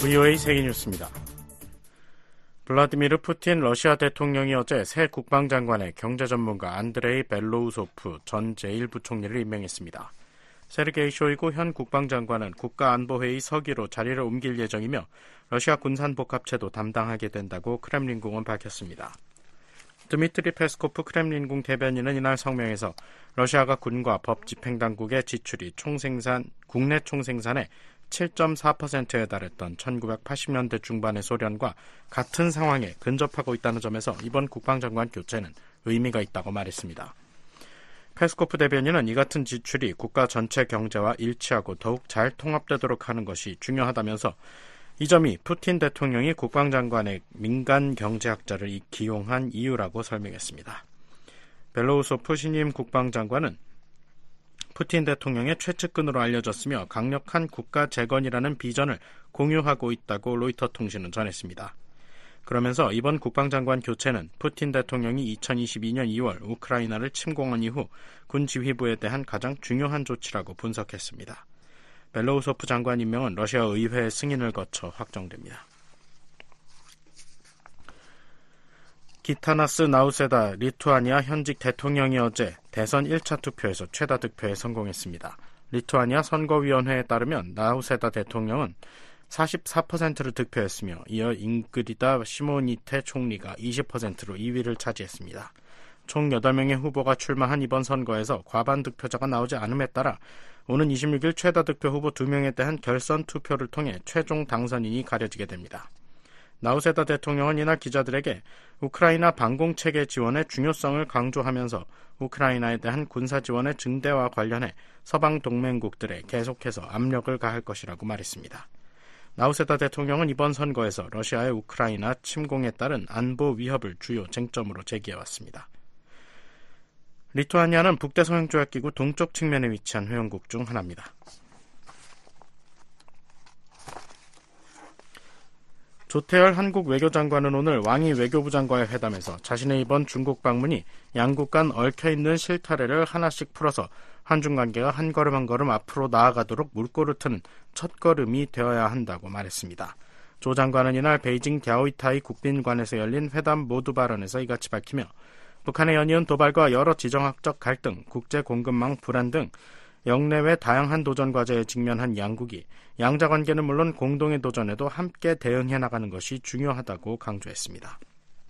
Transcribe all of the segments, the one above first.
VOA 세계뉴스입니다. 블라디미르 푸틴 러시아 대통령이 어제 새 국방장관에 경제전문가 안드레이 벨로우소프 전 제1부총리를 임명했습니다. 세르게이 쇼이구 현 국방장관은 국가안보회의 서기로 자리를 옮길 예정이며 러시아 군산복합체도 담당하게 된다고 크렘린궁은 밝혔습니다. 드미트리 페스코프 크렘린궁 대변인은 이날 성명에서 러시아가 군과 법 집행당국의 지출이 국내 총생산의 7.4%에 달했던 1980년대 중반의 소련과 같은 상황에 근접하고 있다는 점에서 이번 국방장관 교체는 의미가 있다고 말했습니다. 페스코프 대변인은 이 같은 지출이 국가 전체 경제와 일치하고 더욱 잘 통합되도록 하는 것이 중요하다면서 이 점이 푸틴 대통령이 국방장관의 민간 경제학자를 기용한 이유라고 설명했습니다. 벨로우소프 신임 국방장관은 푸틴 대통령의 최측근으로 알려졌으며 강력한 국가 재건이라는 비전을 공유하고 있다고 로이터 통신은 전했습니다. 그러면서 이번 국방장관 교체는 푸틴 대통령이 2022년 2월 우크라이나를 침공한 이후 군 지휘부에 대한 가장 중요한 조치라고 분석했습니다. 벨로우소프 장관 임명은 러시아 의회 승인을 거쳐 확정됩니다. 기타나스 나우세다 리투아니아 현직 대통령이 어제 대선 1차 투표에서 최다 득표에 성공했습니다. 리투아니아 선거위원회에 따르면 나우세다 대통령은 44%를 득표했으며 이어 잉그리다 시모니테 총리가 20%로 2위를 차지했습니다. 총 8명의 후보가 출마한 이번 선거에서 과반 득표자가 나오지 않음에 따라 오는 26일 최다 득표 후보 2명에 대한 결선 투표를 통해 최종 당선인이 가려지게 됩니다. 나우세다 대통령은 이날 기자들에게 우크라이나 방공체계 지원의 중요성을 강조하면서 우크라이나에 대한 군사 지원의 증대와 관련해 서방 동맹국들에 계속해서 압력을 가할 것이라고 말했습니다. 나우세다 대통령은 이번 선거에서 러시아의 우크라이나 침공에 따른 안보 위협을 주요 쟁점으로 제기해왔습니다. 리투아니아는 북대서양조약기구 동쪽 측면에 위치한 회원국 중 하나입니다. 조태열 한국 외교장관은 오늘 왕이 외교부장과의 회담에서 자신의 이번 중국 방문이 양국 간 얽혀있는 실타래를 하나씩 풀어서 한중 관계가 한 걸음 한 걸음 앞으로 나아가도록 물꼬를 트는 첫걸음이 되어야 한다고 말했습니다. 조 장관은 이날 베이징 갸오이타이 국빈관에서 열린 회담 모두 발언에서 이같이 밝히며 북한의 연이은 도발과 여러 지정학적 갈등, 국제공급망 불안 등 영내외 다양한 도전 과제에 직면한 양국이 양자관계는 물론 공동의 도전에도 함께 대응해 나가는 것이 중요하다고 강조했습니다.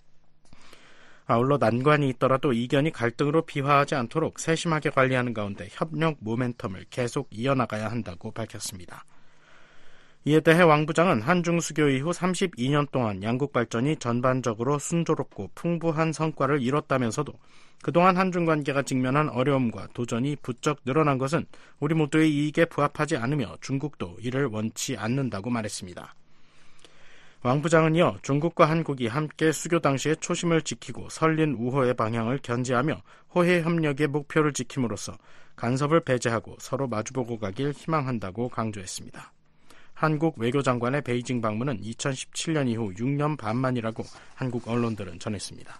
아울러 난관이 있더라도 이견이 갈등으로 비화하지 않도록 세심하게 관리하는 가운데 협력 모멘텀을 계속 이어나가야 한다고 밝혔습니다. 이에 대해 왕 부장은 한중 수교 이후 32년 동안 양국 발전이 전반적으로 순조롭고 풍부한 성과를 이뤘다면서도 그동안 한중 관계가 직면한 어려움과 도전이 부쩍 늘어난 것은 우리 모두의 이익에 부합하지 않으며 중국도 이를 원치 않는다고 말했습니다. 왕 부장은 이어 중국과 한국이 함께 수교 당시의 초심을 지키고 설린 우호의 방향을 견지하며 호혜 협력의 목표를 지킴으로써 간섭을 배제하고 서로 마주보고 가길 희망한다고 강조했습니다. 한국 외교장관의 베이징 방문은 2017년 이후 6년 반 만이라고 한국 언론들은 전했습니다.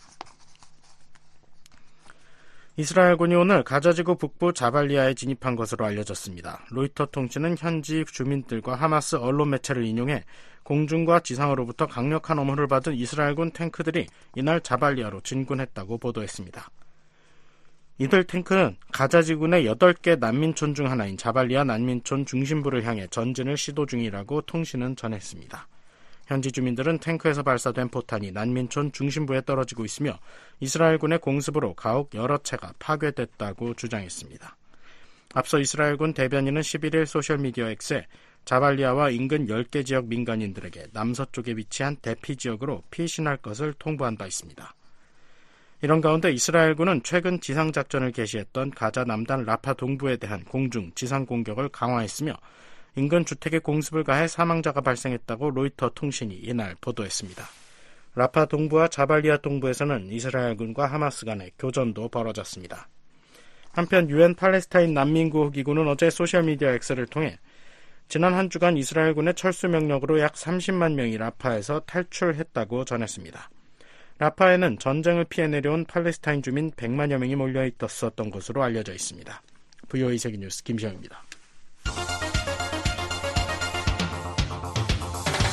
이스라엘군이 오늘 가자지구 북부 자발리아에 진입한 것으로 알려졌습니다. 로이터 통신은 현지 주민들과 하마스 언론 매체를 인용해 공중과 지상으로부터 강력한 엄호를 받은 이스라엘군 탱크들이 이날 자발리아로 진군했다고 보도했습니다. 이들 탱크는 가자지군의 8개 난민촌 중 하나인 자발리아 난민촌 중심부를 향해 전진을 시도 중이라고 통신은 전했습니다. 현지 주민들은 탱크에서 발사된 포탄이 난민촌 중심부에 떨어지고 있으며 이스라엘군의 공습으로 가옥 여러 채가 파괴됐다고 주장했습니다. 앞서 이스라엘군 대변인은 11일 소셜미디어 X에 자발리아와 인근 10개 지역 민간인들에게 남서쪽에 위치한 대피 지역으로 피신할 것을 통보한 바 있습니다. 이런 가운데 이스라엘군은 최근 지상작전을 개시했던 가자 남단 라파 동부에 대한 공중, 지상 공격을 강화했으며 인근 주택에 공습을 가해 사망자가 발생했다고 로이터 통신이 이날 보도했습니다. 라파 동부와 자발리아 동부에서는 이스라엘군과 하마스 간의 교전도 벌어졌습니다. 한편 유엔 팔레스타인 난민구호기구는 어제 소셜미디어 X를 통해 지난 한 주간 이스라엘군의 철수 명령으로 약 30만 명이 라파에서 탈출했다고 전했습니다. 라파에는 전쟁을 피해 내려온 팔레스타인 주민 100만여 명이 몰려 있었던 것으로 알려져 있습니다. VOA 세계뉴스 김시영입니다.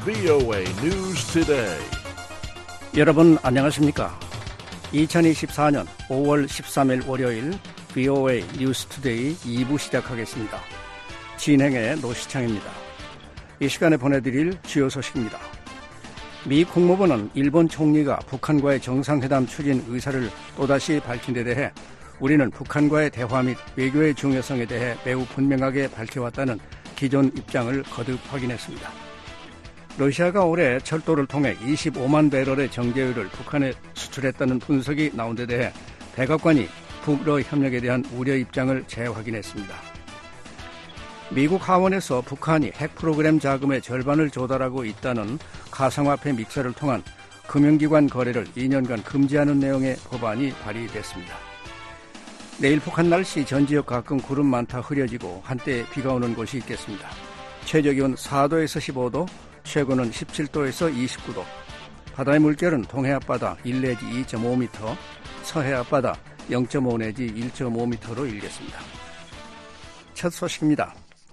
VOA News Today. 여러분 안녕하십니까? 2024년 5월 13일 월요일 VOA News Today 2부 시작하겠습니다. 진행의 노시창입니다. 이 시간에 보내드릴 주요 소식입니다. 미 국무부는 일본 총리가 북한과의 정상회담 추진 의사를 또다시 밝힌 데 대해 우리는 북한과의 대화 및 외교의 중요성에 대해 매우 분명하게 밝혀왔다는 기존 입장을 거듭 확인했습니다. 러시아가 올해 철도를 통해 25만 배럴의 정제유를 북한에 수출했다는 분석이 나온 데 대해 백악관이 북러 협력에 대한 우려 입장을 재확인했습니다. 미국 하원에서 북한이 핵 프로그램 자금의 절반을 조달하고 있다는 가상화폐 믹서를 통한 금융기관 거래를 2년간 금지하는 내용의 법안이 발의됐습니다. 내일 북한 날씨 전 지역 가끔 구름 많다 흐려지고 한때 비가 오는 곳이 있겠습니다. 최저기온 4도에서 15도, 최고는 17도에서 29도, 바다의 물결은 동해 앞바다 1 내지 2.5m, 서해 앞바다 0.5 내지 1.5m로 일겠습니다. 첫 소식입니다.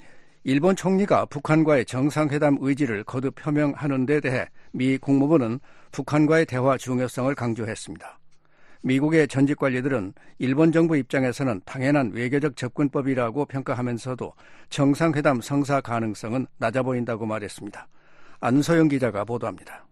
일본 총리가 북한과의 정상회담 의지를 거듭 표명하는 데 대해 미 국무부는 북한과의 대화 중요성을 강조했습니다. 미국의 전직 관리들은 일본 정부 입장에서는 당연한 외교적 접근법이라고 평가하면서도 정상회담 성사 가능성은 낮아 보인다고 말했습니다. 안소영 기자가 보도합니다.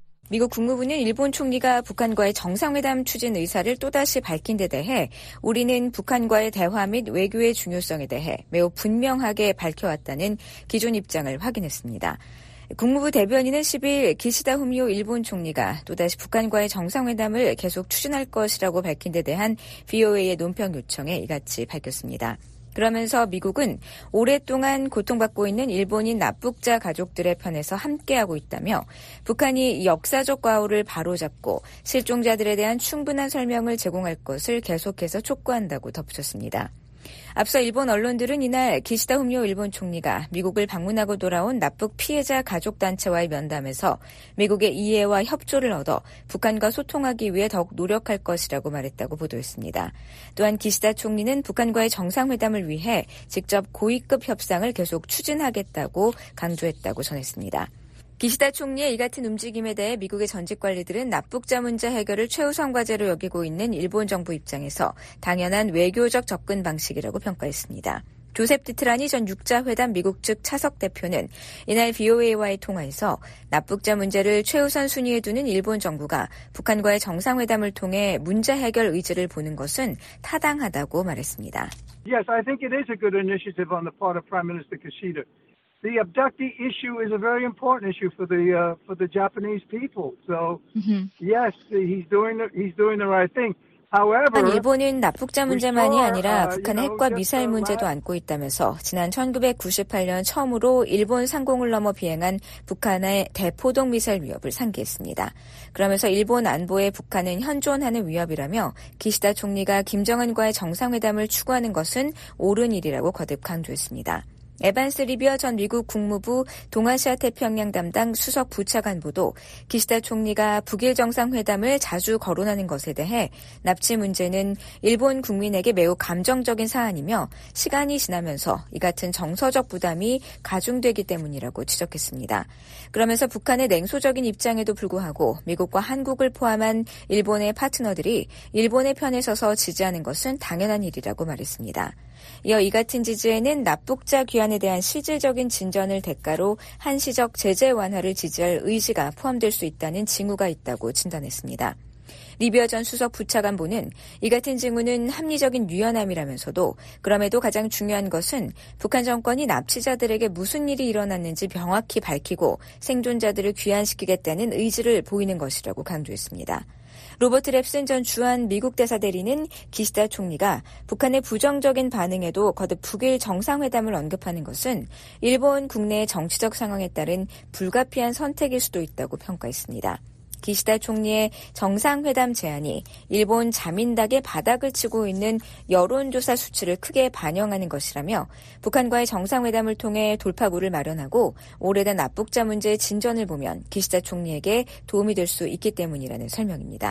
미국 국무부는 일본 총리가 북한과의 정상회담 추진 의사를 또다시 밝힌 데 대해 우리는 북한과의 대화 및 외교의 중요성에 대해 매우 분명하게 밝혀왔다는 기존 입장을 확인했습니다. 국무부 대변인은 10일 기시다 후미오 일본 총리가 또다시 북한과의 정상회담을 계속 추진할 것이라고 밝힌 데 대한 VOA의 논평 요청에 이같이 밝혔습니다. 그러면서 미국은 오랫동안 고통받고 있는 일본인 납북자 가족들의 편에서 함께하고 있다며 북한이 역사적 과오를 바로잡고 실종자들에 대한 충분한 설명을 제공할 것을 계속해서 촉구한다고 덧붙였습니다. 앞서 일본 언론들은 이날 기시다 후미오 일본 총리가 미국을 방문하고 돌아온 납북 피해자 가족단체와의 면담에서 미국의 이해와 협조를 얻어 북한과 소통하기 위해 더욱 노력할 것이라고 말했다고 보도했습니다. 또한 기시다 총리는 북한과의 정상회담을 위해 직접 고위급 협상을 계속 추진하겠다고 강조했다고 전했습니다. 기시다 총리의 이 같은 움직임에 대해 미국의 전직 관리들은 납북자 문제 해결을 최우선 과제로 여기고 있는 일본 정부 입장에서 당연한 외교적 접근 방식이라고 평가했습니다. 조셉 디트라니 전 육자회담 미국 측 차석 대표는 이날 VOA와의 통화에서 납북자 문제를 최우선 순위에 두는 일본 정부가 북한과의 정상회담을 통해 문제 해결 의지를 보는 것은 타당하다고 말했습니다. Yes, I think it is a good initiative on the part of Prime Minister Kishida. The abductee issue is a very important issue for the Japanese people. So, yes, he's doing the right thing. However, 일본은 납북자 문제만이 아니라 북한의 핵과 미사일 문제도 안고 있다면서 지난 1998년 처음으로 일본 상공을 넘어 비행한 북한의 대포동 미사일 위협을 상기했습니다. 그러면서 일본 안보에 북한은 현존하는 위협이라며 기시다 총리가 김정은과의 정상회담을 추구하는 것은 옳은 일이라고 거듭 강조했습니다. 에반스 리비어 전 미국 국무부 동아시아 태평양 담당 수석 부차관보도 기시다 총리가 북일 정상회담을 자주 거론하는 것에 대해 납치 문제는 일본 국민에게 매우 감정적인 사안이며 시간이 지나면서 이 같은 정서적 부담이 가중되기 때문이라고 지적했습니다. 그러면서 북한의 냉소적인 입장에도 불구하고 미국과 한국을 포함한 일본의 파트너들이 일본의 편에 서서 지지하는 것은 당연한 일이라고 말했습니다. 이어 이 같은 지지에는 납북자 귀환에 대한 실질적인 진전을 대가로 한시적 제재 완화를 지지할 의지가 포함될 수 있다는 징후가 있다고 진단했습니다. 리비어 전 수석 부차관보는 이 같은 징후는 합리적인 유연함이라면서도 그럼에도 가장 중요한 것은 북한 정권이 납치자들에게 무슨 일이 일어났는지 명확히 밝히고 생존자들을 귀환시키겠다는 의지를 보이는 것이라고 강조했습니다. 로버트 랩슨 전 주한 미국 대사 대리는 기시다 총리가 북한의 부정적인 반응에도 거듭 북일 정상회담을 언급하는 것은 일본 국내의 정치적 상황에 따른 불가피한 선택일 수도 있다고 평가했습니다. 기시다 총리의 정상회담 제안이 일본 자민당의 바닥을 치고 있는 여론조사 수치를 크게 반영하는 것이라며 북한과의 정상회담을 통해 돌파구를 마련하고 오래된 납북자 문제의 진전을 보면 기시다 총리에게 도움이 될 수 있기 때문이라는 설명입니다.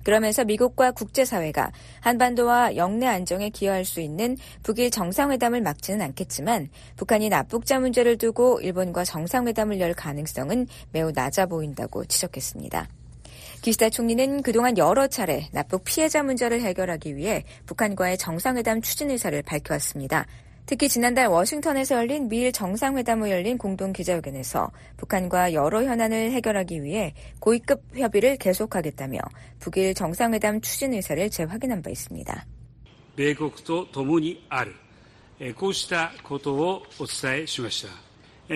그러면서 미국과 국제사회가 한반도와 영내 안정에 기여할 수 있는 북일 정상회담을 막지는 않겠지만 북한이 납북자 문제를 두고 일본과 정상회담을 열 가능성은 매우 낮아 보인다고 지적했습니다. 기시다 총리는 그동안 여러 차례 납북 피해자 문제를 해결하기 위해 북한과의 정상회담 추진 의사를 밝혀왔습니다. 특히 지난달 워싱턴에서 열린 미일 정상회담 후 열린 공동 기자회견에서 북한과 여러 현안을 해결하기 위해 고위급 협의를 계속하겠다며 북일 정상회담 추진 의사를 재확인한 바 있습니다. 米国と共にあるこうしたことをお伝えしました。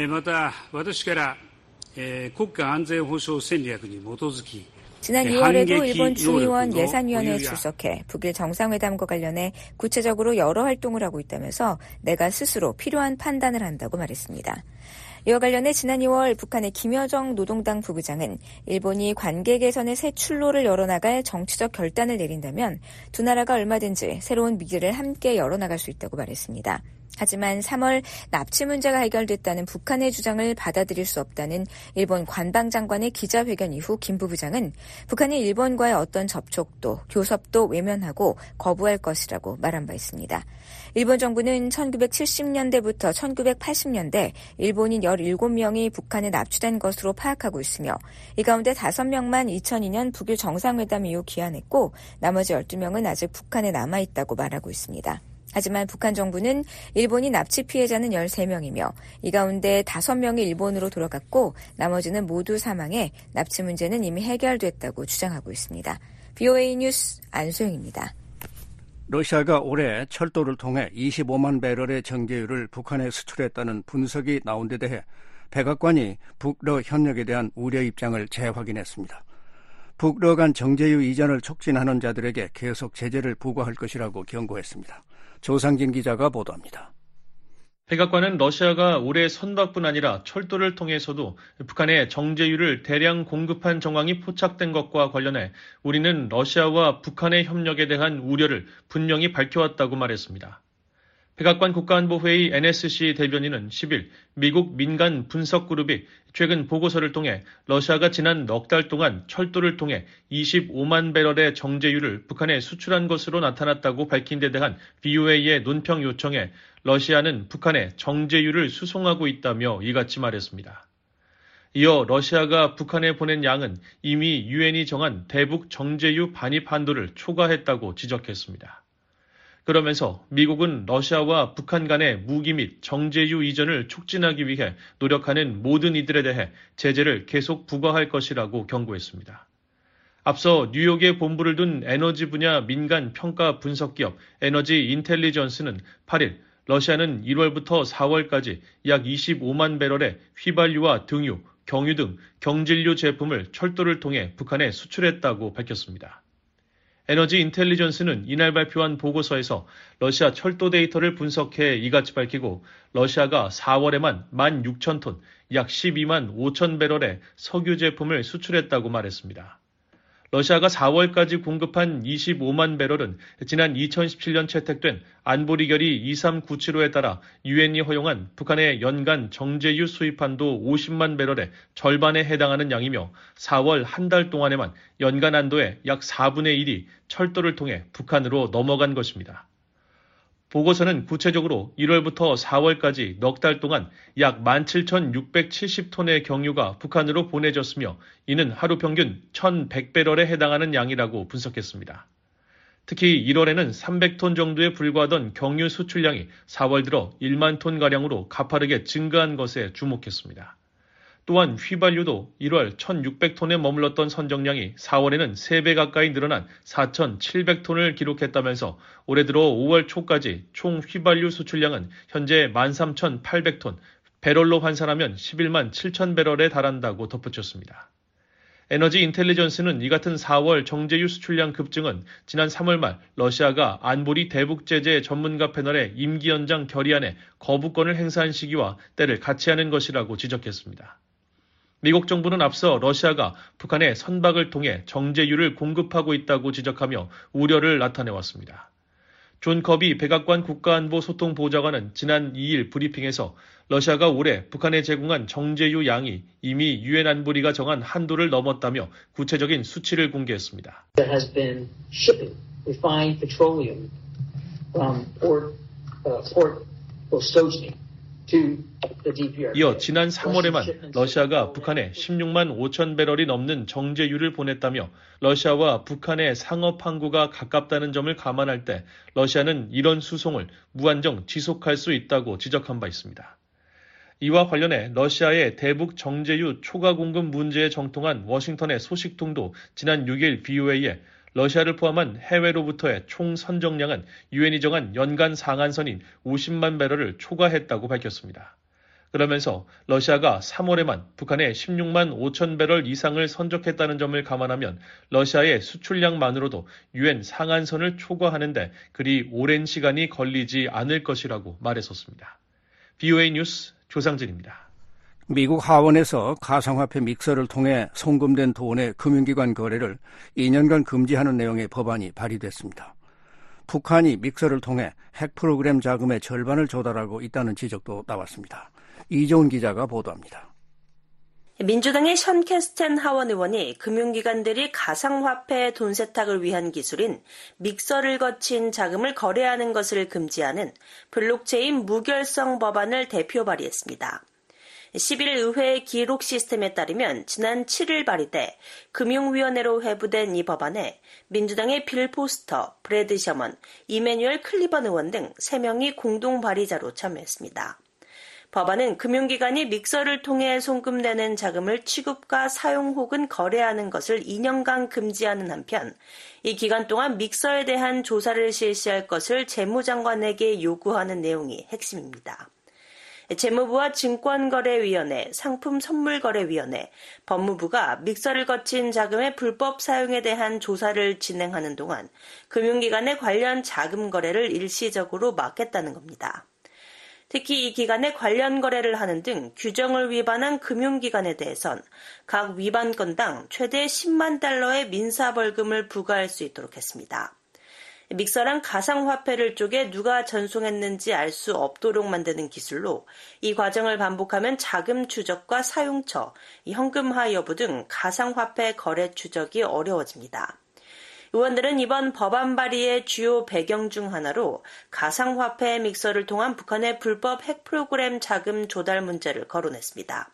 また私から国家安全保障戦略に基づき 지난 2월에도 일본 중의원 예산위원회에 출석해 북일 정상회담과 관련해 구체적으로 여러 활동을 하고 있다면서 내가 스스로 필요한 판단을 한다고 말했습니다. 이와 관련해 지난 2월 북한의 김여정 노동당 부부장은 일본이 관계 개선의 새 출로를 열어나갈 정치적 결단을 내린다면 두 나라가 얼마든지 새로운 미래를 함께 열어나갈 수 있다고 말했습니다. 하지만 3월 납치 문제가 해결됐다는 북한의 주장을 받아들일 수 없다는 일본 관방장관의 기자회견 이후 김 부부장은 북한이 일본과의 어떤 접촉도 교섭도 외면하고 거부할 것이라고 말한 바 있습니다. 일본 정부는 1970년대부터 1980년대 일본인 17명이 북한에 납치된 것으로 파악하고 있으며 이 가운데 5명만 2002년 북일 정상회담 이후 귀환했고 나머지 12명은 아직 북한에 남아있다고 말하고 있습니다. 하지만 북한 정부는 일본인 납치 피해자는 13명이며 이 가운데 5명이 일본으로 돌아갔고 나머지는 모두 사망해 납치 문제는 이미 해결됐다고 주장하고 있습니다. VOA 뉴스 안소영입니다. 러시아가 올해 철도를 통해 25만 배럴의 정제유를 북한에 수출했다는 분석이 나온 데 대해 백악관이 북러 협력에 대한 우려 입장을 재확인했습니다. 북러 간 정제유 이전을 촉진하는 자들에게 계속 제재를 부과할 것이라고 경고했습니다. 조상진 기자가 보도합니다. 백악관은 러시아가 올해 선박뿐 아니라 철도를 통해서도 북한에 정제유를 대량 공급한 정황이 포착된 것과 관련해 우리는 러시아와 북한의 협력에 대한 우려를 분명히 밝혀왔다고 말했습니다. 백악관 국가안보회의 NSC 대변인은 10일 미국 민간 분석그룹이 최근 보고서를 통해 러시아가 지난 넉 달 동안 철도를 통해 25만 배럴의 정제유를 북한에 수출한 것으로 나타났다고 밝힌 데 대한 VOA의 논평 요청에 러시아는 북한에 정제유를 수송하고 있다며 이같이 말했습니다. 이어 러시아가 북한에 보낸 양은 이미 유엔이 정한 대북 정제유 반입 한도를 초과했다고 지적했습니다. 그러면서 미국은 러시아와 북한 간의 무기 및 정제유 이전을 촉진하기 위해 노력하는 모든 이들에 대해 제재를 계속 부과할 것이라고 경고했습니다. 앞서 뉴욕에 본부를 둔 에너지 분야 민간 평가 분석기업 에너지 인텔리전스는 8일 러시아는 1월부터 4월까지 약 25만 배럴의 휘발유와 등유, 경유 등 경질유 제품을 철도를 통해 북한에 수출했다고 밝혔습니다. 에너지 인텔리전스는 이날 발표한 보고서에서 러시아 철도 데이터를 분석해 이같이 밝히고 러시아가 4월에만 16,000톤, 약 12만 5천 배럴의 석유 제품을 수출했다고 말했습니다. 러시아가 4월까지 공급한 25만 배럴은 지난 2017년 채택된 안보리 결의 2397호에 따라 유엔이 허용한 북한의 연간 정제유 수입 한도 50만 배럴의 절반에 해당하는 양이며 4월 한 달 동안에만 연간 한도의 약 4분의 1이 철도를 통해 북한으로 넘어간 것입니다. 보고서는 구체적으로 1월부터 4월까지 넉 달 동안 약 17,670톤의 경유가 북한으로 보내졌으며 이는 하루 평균 1,100배럴에 해당하는 양이라고 분석했습니다. 특히 1월에는 300톤 정도에 불과하던 경유 수출량이 4월 들어 1만 톤가량으로 가파르게 증가한 것에 주목했습니다. 또한 휘발유도 1월 1,600톤에 머물렀던 선정량이 4월에는 3배 가까이 늘어난 4,700톤을 기록했다면서 올해 들어 5월 초까지 총 휘발유 수출량은 현재 13,800톤, 배럴로 환산하면 11만 7천 배럴에 달한다고 덧붙였습니다. 에너지 인텔리전스는 이 같은 4월 정제유 수출량 급증은 지난 3월 말 러시아가 안보리 대북 제재 전문가 패널의 임기 연장 결의안에 거부권을 행사한 시기와 때를 같이 하는 것이라고 지적했습니다. 미국 정부는 앞서 러시아가 북한에 선박을 통해 정제유를 공급하고 있다고 지적하며 우려를 나타내왔습니다. 존 커비 백악관 국가안보소통보좌관은 지난 2일 브리핑에서 러시아가 올해 북한에 제공한 정제유 양이 이미 유엔 안보리가 정한 한도를 넘었다며 구체적인 수치를 공개했습니다. There has been shipping refined petroleum from Port Voskhod to the DPRK. 이어 지난 3월에만 러시아가 북한에 16만 5천 배럴이 넘는 정제유를 보냈다며 러시아와 북한의 상업 항구가 가깝다는 점을 감안할 때 러시아는 이런 수송을 무한정 지속할 수 있다고 지적한 바 있습니다. 이와 관련해 러시아의 대북 정제유 초과 공급 문제에 정통한 워싱턴의 소식통도 지난 6일 BOA에 러시아를 포함한 해외로부터의 총 선정량은 유엔이 정한 연간 상한선인 50만 배럴을 초과했다고 밝혔습니다. 그러면서 러시아가 3월에만 북한에 16만 5천 배럴 이상을 선적했다는 점을 감안하면 러시아의 수출량만으로도 유엔 상한선을 초과하는데 그리 오랜 시간이 걸리지 않을 것이라고 말했었습니다. BOA 뉴스 조상진입니다. 미국 하원에서 가상화폐 믹서를 통해 송금된 돈의 금융기관 거래를 2년간 금지하는 내용의 법안이 발의됐습니다. 북한이 믹서를 통해 핵 프로그램 자금의 절반을 조달하고 있다는 지적도 나왔습니다. 이종훈 기자가 보도합니다. 민주당의 션 캐스텐 하원 의원이 금융기관들이 가상화폐 돈 세탁을 위한 기술인 믹서를 거친 자금을 거래하는 것을 금지하는 블록체인 무결성 법안을 대표 발의했습니다. 11일 의회 기록 시스템에 따르면 지난 7일 발의돼 금융위원회로 회부된 이 법안에 민주당의 빌 포스터, 브래드 셔먼, 이메뉴얼 클리번 의원 등 3명이 공동 발의자로 참여했습니다. 법안은 금융기관이 믹서를 통해 송금되는 자금을 취급과 사용 혹은 거래하는 것을 2년간 금지하는 한편 이 기간 동안 믹서에 대한 조사를 실시할 것을 재무장관에게 요구하는 내용이 핵심입니다. 재무부와 증권거래위원회, 상품선물거래위원회, 법무부가 믹서를 거친 자금의 불법 사용에 대한 조사를 진행하는 동안 금융기관의 관련 자금 거래를 일시적으로 막겠다는 겁니다. 특히 이 기간에 관련 거래를 하는 등 규정을 위반한 금융기관에 대해선 각 위반 건당 최대 10만 달러의 민사벌금을 부과할 수 있도록 했습니다. 믹서란 가상화폐를 쪼개 누가 전송했는지 알 수 없도록 만드는 기술로 이 과정을 반복하면 자금 추적과 사용처, 현금화 여부 등 가상화폐 거래 추적이 어려워집니다. 의원들은 이번 법안 발의의 주요 배경 중 하나로 가상화폐 믹서를 통한 북한의 불법 핵 프로그램 자금 조달 문제를 거론했습니다.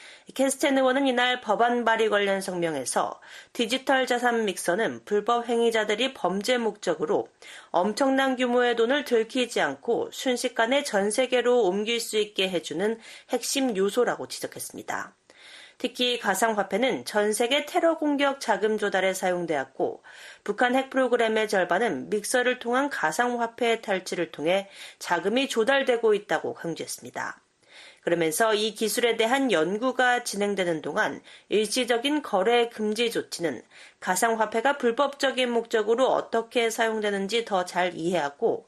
캐스텐 의원은 이날 법안 발의 관련 성명에서 디지털 자산 믹서는 불법 행위자들이 범죄 목적으로 엄청난 규모의 돈을 들키지 않고 순식간에 전 세계로 옮길 수 있게 해주는 핵심 요소라고 지적했습니다. 특히 가상화폐는 전 세계 테러 공격 자금 조달에 사용되었고 북한 핵 프로그램의 절반은 믹서를 통한 가상화폐 탈취를 통해 자금이 조달되고 있다고 강조했습니다. 그러면서 이 기술에 대한 연구가 진행되는 동안 일시적인 거래 금지 조치는 가상화폐가 불법적인 목적으로 어떻게 사용되는지 더 잘 이해하고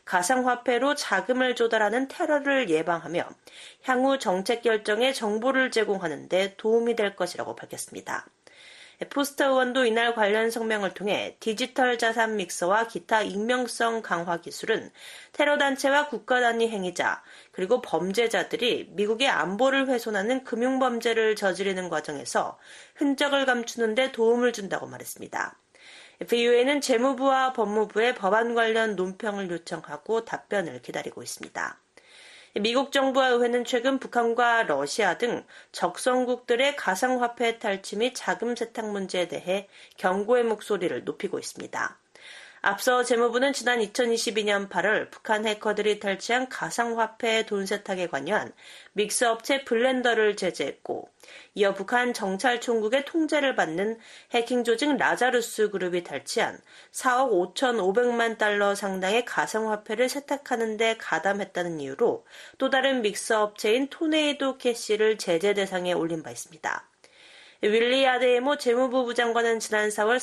가상화폐로 자금을 조달하는 테러를 예방하며 향후 정책 결정에 정보를 제공하는 데 도움이 될 것이라고 밝혔습니다. 포스터 의원도 이날 관련 성명을 통해 디지털 자산 믹서와 기타 익명성 강화 기술은 테러 단체와 국가 단위 행위자 그리고 범죄자들이 미국의 안보를 훼손하는 금융범죄를 저지르는 과정에서 흔적을 감추는 데 도움을 준다고 말했습니다. BOA는 재무부와 법무부에 법안 관련 논평을 요청하고 답변을 기다리고 있습니다. 미국 정부와 의회는 최근 북한과 러시아 등 적성국들의 가상화폐 탈취 및 자금 세탁 문제에 대해 경고의 목소리를 높이고 있습니다. 앞서 재무부는 지난 2022년 8월 북한 해커들이 탈취한 가상화폐 돈 세탁에 관여한 믹서 업체 블렌더를 제재했고 이어 북한 정찰총국의 통제를 받는 해킹 조직 라자루스 그룹이 탈취한 4억 5,500만 달러 상당의 가상화폐를 세탁하는 데 가담했다는 이유로 또 다른 믹서 업체인 토네이도 캐시를 제재 대상에 올린 바 있습니다. 윌리 아데이모 재무부 부장관은 지난 4월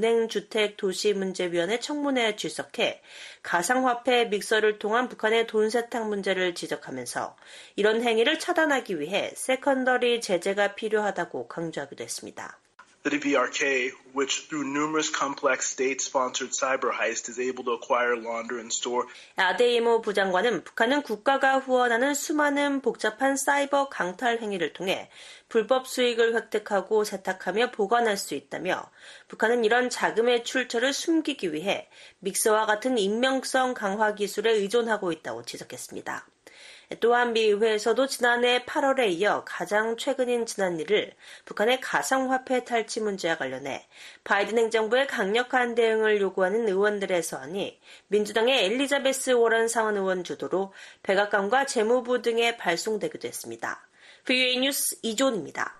상원은행주택도시문제위원회 청문회에 출석해 가상화폐 믹서를 통한 북한의 돈 세탁 문제를 지적하면서 이런 행위를 차단하기 위해 세컨더리 제재가 필요하다고 강조하기도 했습니다. The DPRK, which through numerous complex state-sponsored cyber heist is able to acquire, launder, and store. 아데이모 부장관은 북한은 국가가 후원하는 수많은 복잡한 사이버 강탈 행위를 통해 불법 수익을 획득하고 세탁하며 보관할 수 있다며 북한은 이런 자금의 출처를 숨기기 위해 믹서와 같은 익명성 강화 기술에 의존하고 있다고 지적했습니다. 또한 미 의회에서도 지난해 8월에 이어 가장 최근인 지난 1일 북한의 가상화폐 탈취 문제와 관련해 바이든 행정부의 강력한 대응을 요구하는 의원들의 서한이 민주당의 엘리자베스 워런 상원 의원 주도로 백악관과 재무부 등에 발송되기도 했습니다. VOA 뉴스 이존입니다.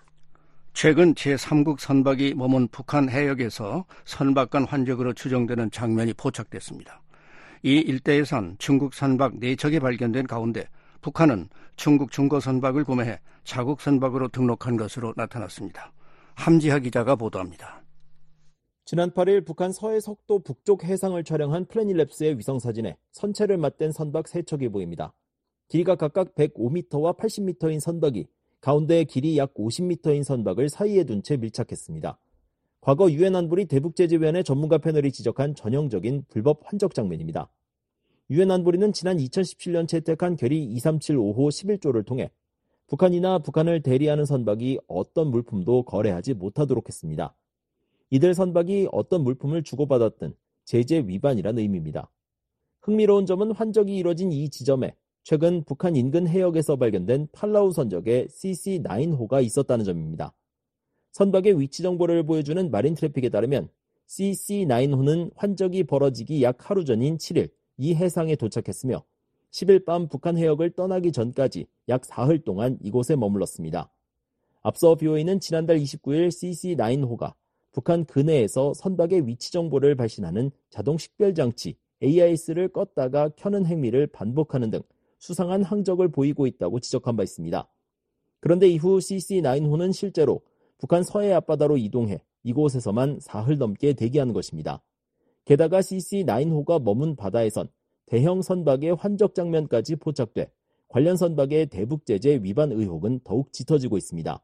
최근 제3국 선박이 머문 북한 해역에서 선박간 환적으로 추정되는 장면이 포착됐습니다. 이 일대에선 중국 선박 4척이 발견된 가운데 북한은 중국 중고 선박을 구매해 자국 선박으로 등록한 것으로 나타났습니다. 함지하 기자가 보도합니다. 지난 8일 북한 서해 석도 북쪽 해상을 촬영한 플래닛랩스의 위성사진에 선체를 맞댄 선박 3척이 보입니다. 길이가 각각 105m와 80m인 선박이 가운데 길이 약 50m인 선박을 사이에 둔 채 밀착했습니다. 과거 유엔 안보리 대북제재위원회 전문가 패널이 지적한 전형적인 불법 환적 장면입니다. 유엔 안보리는 지난 2017년 채택한 결의 2375호 11조를 통해 북한이나 북한을 대리하는 선박이 어떤 물품도 거래하지 못하도록 했습니다. 이들 선박이 어떤 물품을 주고받았든 제재 위반이란 의미입니다. 흥미로운 점은 환적이 이뤄진 이 지점에 최근 북한 인근 해역에서 발견된 팔라우 선적의 CC9호가 있었다는 점입니다. 선박의 위치 정보를 보여주는 마린 트래픽에 따르면 CC9호는 환적이 벌어지기 약 하루 전인 7일 이 해상에 도착했으며 10일 밤 북한 해역을 떠나기 전까지 약 사흘 동안 이곳에 머물렀습니다. 앞서 BOA는 지난달 29일 CC9호가 북한 근해에서 선박의 위치 정보를 발신하는 자동 식별장치 AIS를 껐다가 켜는 행위를 반복하는 등 수상한 항적을 보이고 있다고 지적한 바 있습니다. 그런데 이후 CC9호는 실제로 북한 서해 앞바다로 이동해 이곳에서만 사흘 넘게 대기한 것입니다. 게다가 CC9호가 머문 바다에선 대형 선박의 환적 장면까지 포착돼 관련 선박의 대북제재 위반 의혹은 더욱 짙어지고 있습니다.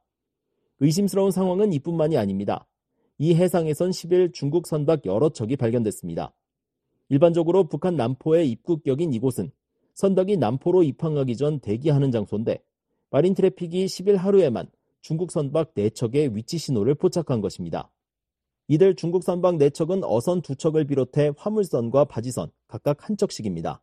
의심스러운 상황은 이뿐만이 아닙니다. 이 해상에선 10일 중국 선박 여러 척이 발견됐습니다. 일반적으로 북한 남포의 입국역인 이곳은 선박이 남포로 입항하기 전 대기하는 장소인데 마린 트래픽이 10일 하루에만 중국 선박 4척의 위치 신호를 포착한 것입니다. 이들 중국 선박 4척은 어선 2척을 비롯해 화물선과 바지선 각각 한 척씩입니다.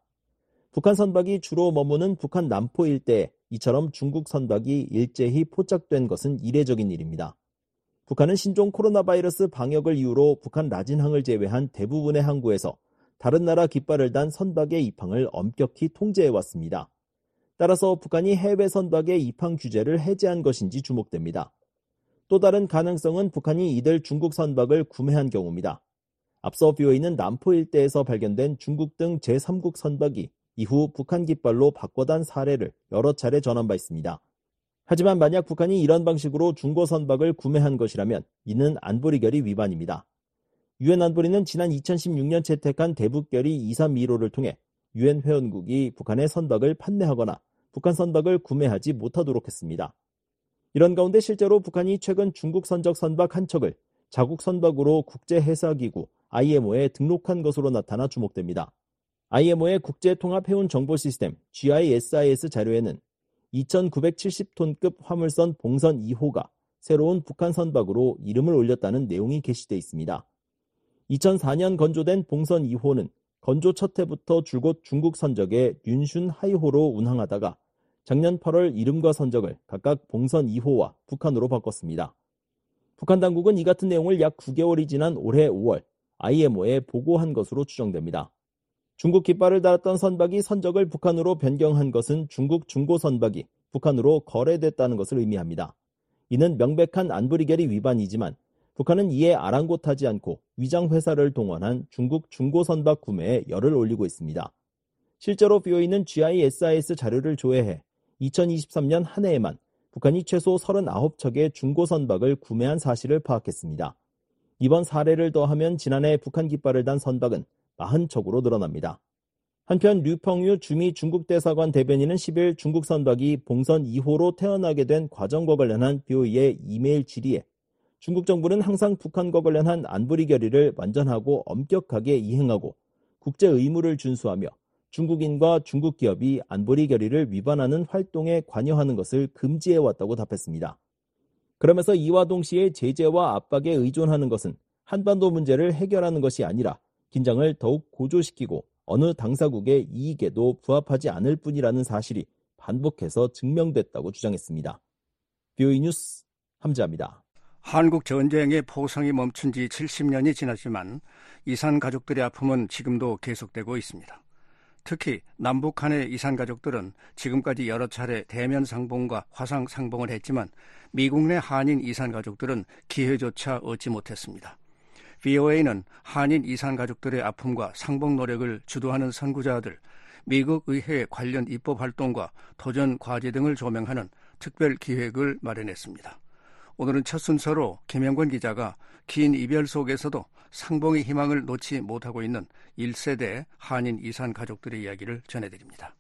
북한 선박이 주로 머무는 북한 남포 일대에 이처럼 중국 선박이 일제히 포착된 것은 이례적인 일입니다. 북한은 신종 코로나 바이러스 방역을 이유로 북한 라진항을 제외한 대부분의 항구에서 다른 나라 깃발을 단 선박의 입항을 엄격히 통제해왔습니다. 따라서 북한이 해외 선박의 입항 규제를 해제한 것인지 주목됩니다. 또 다른 가능성은 북한이 이들 중국 선박을 구매한 경우입니다. 앞서 BOA는 남포 일대에서 발견된 중국 등 제3국 선박이 이후 북한 깃발로 바꿔단 사례를 여러 차례 전한 바 있습니다. 하지만 만약 북한이 이런 방식으로 중고 선박을 구매한 것이라면 이는 안보리 결의 위반입니다. 유엔 안보리는 지난 2016년 채택한 대북결의 231호를 통해 유엔 회원국이 북한의 선박을 판매하거나 북한 선박을 구매하지 못하도록 했습니다. 이런 가운데 실제로 북한이 최근 중국 선적 선박 한 척을 자국 선박으로 국제해사기구 IMO에 등록한 것으로 나타나 주목됩니다. IMO의 국제통합해운정보시스템 GISIS 자료에는 2,970톤급 화물선 봉선 2호가 새로운 북한 선박으로 이름을 올렸다는 내용이 게시돼 있습니다. 2004년 건조된 봉선 2호는 건조 첫 해부터 줄곧 중국 선적의 윤슌 하이호로 운항하다가 작년 8월 이름과 선적을 각각 봉선 2호와 북한으로 바꿨습니다. 북한 당국은 이 같은 내용을 약 9개월이 지난 올해 5월 IMO에 보고한 것으로 추정됩니다. 중국 깃발을 달았던 선박이 선적을 북한으로 변경한 것은 중국 중고 선박이 북한으로 거래됐다는 것을 의미합니다. 이는 명백한 안보리 결의 위반이지만 북한은 이에 아랑곳하지 않고 위장회사를 동원한 중국 중고 선박 구매에 열을 올리고 있습니다. 실제로 BOA는 GISIS 자료를 조회해 2023년 한 해에만 북한이 최소 39척의 중고 선박을 구매한 사실을 파악했습니다. 이번 사례를 더하면 지난해 북한 깃발을 단 선박은 40척으로 늘어납니다. 한편 류펑유 주미 중국 대사관 대변인은 10일 중국 선박이 봉선 2호로 태어나게 된 과정과 관련한 BOA의 이메일 질의에 중국 정부는 항상 북한과 관련한 안보리 결의를 완전하고 엄격하게 이행하고 국제 의무를 준수하며 중국인과 중국 기업이 안보리 결의를 위반하는 활동에 관여하는 것을 금지해왔다고 답했습니다. 그러면서 이와 동시에 제재와 압박에 의존하는 것은 한반도 문제를 해결하는 것이 아니라 긴장을 더욱 고조시키고 어느 당사국의 이익에도 부합하지 않을 뿐이라는 사실이 반복해서 증명됐다고 주장했습니다. BOE 뉴스 함지아입니다. 한국 전쟁의 포성이 멈춘 지 70년이 지났지만 이산 가족들의 아픔은 지금도 계속되고 있습니다. 특히 남북한의 이산 가족들은 지금까지 여러 차례 대면 상봉과 화상 상봉을 했지만 미국 내 한인 이산 가족들은 기회조차 얻지 못했습니다. VOA는 한인 이산 가족들의 아픔과 상봉 노력을 주도하는 선구자들, 미국 의회 관련 입법 활동과 도전 과제 등을 조명하는 특별 기획을 마련했습니다. 오늘은 첫 순서로 김영권 기자가 긴 이별 속에서도 상봉의 희망을 놓지 못하고 있는 1세대 한인 이산 가족들의 이야기를 전해드립니다.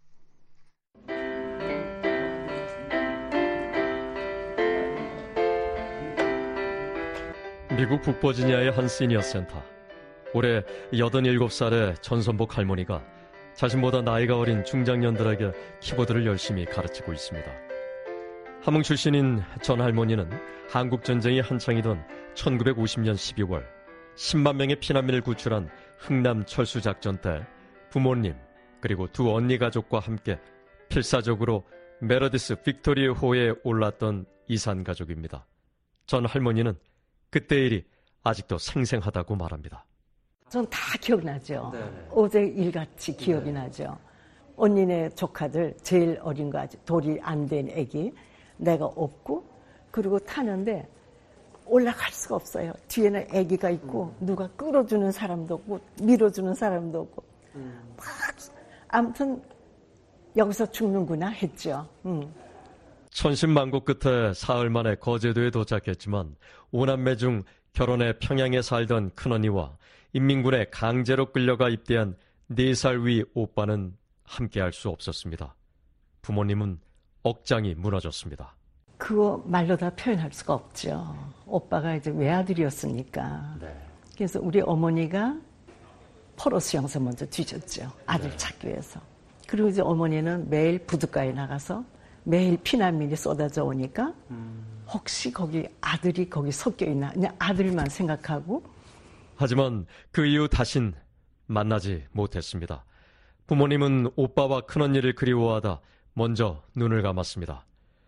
미국 북버지니아의 한 시니어 센터. 올해 87살의 전선복 할머니가 자신보다 나이가 어린 중장년들에게 키보드를 열심히 가르치고 있습니다. 함흥 출신인 전 할머니는 한국전쟁이 한창이던 1950년 12월 10만 명의 피난민을 구출한 흥남 철수작전 때 부모님 그리고 두 언니 가족과 함께 필사적으로 메러디스 빅토리호에 올랐던 이산 가족입니다. 전 할머니는 그때 일이 아직도 생생하다고 말합니다. 전 다 기억나죠. 네네. 어제 일같이 기억이 나죠. 언니네 조카들 제일 어린 거 아직 돌이 안 된 애기 내가 업고 그리고 타는데 올라갈 수가 없어요. 뒤에는 애기가 있고 누가 끌어주는 사람도 없고 밀어주는 사람도 없고 막 아무튼 여기서 죽는구나 했죠. 천신만고 끝에 사흘 만에 거제도에 도착했지만 5남매 중 결혼해 평양에 살던 큰언니와 인민군에 강제로 끌려가 입대한 4살 위 오빠는 함께할 수 없었습니다. 부모님은 억장이 무너졌습니다. 그거 말로 다 표현할 수가 없죠. 오빠가 이제 외아들이었으니까. 네. 그래서 우리 어머니가 포로스 형사 먼저 뒤졌죠. 아들 찾기 위해서. 그리고 이제 어머니는 매일 부둣가에 나가서 매일 피난민이 쏟아져 오니까 혹시 거기 아들이 거기 섞여 있나 그냥 아들만 생각하고. 하지만 그 이후 다신 만나지 못했습니다. 부모님은 오빠와 큰언니를 그리워하다 먼저 눈을 감았습니다.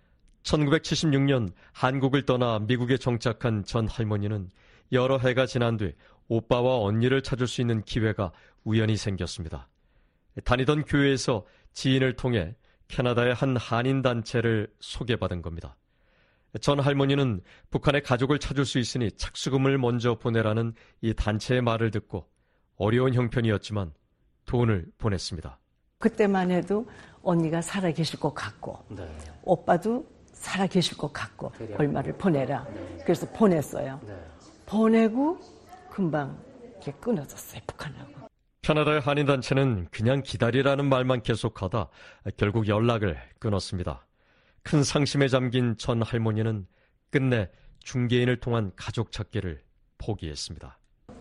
1976년 한국을 떠나 미국에 정착한 전 할머니는 여러 해가 지난 뒤 오빠와 언니를 찾을 수 있는 기회가 우연히 생겼습니다. 다니던 교회에서 지인을 통해 캐나다의 한 한인단체를 소개받은 겁니다. 전 할머니는 북한의 가족을 찾을 수 있으니 착수금을 먼저 보내라는 이 단체의 말을 듣고 어려운 형편이었지만 돈을 보냈습니다. 그때만 해도 언니가 살아계실 것 같고 네. 오빠도 살아계실 것 같고 얼마를 보내라. 네. 그래서 보냈어요. 네. 보내고 금방 이렇게 끊어졌어요. 북한하고. 캐나다의 한인단체는 그냥 기다리라는 말만 계속하다 결국 연락을 끊었습니다. 큰 상심에 잠긴 전 할머니는 끝내 중개인을 통한 가족 찾기를 포기했습니다.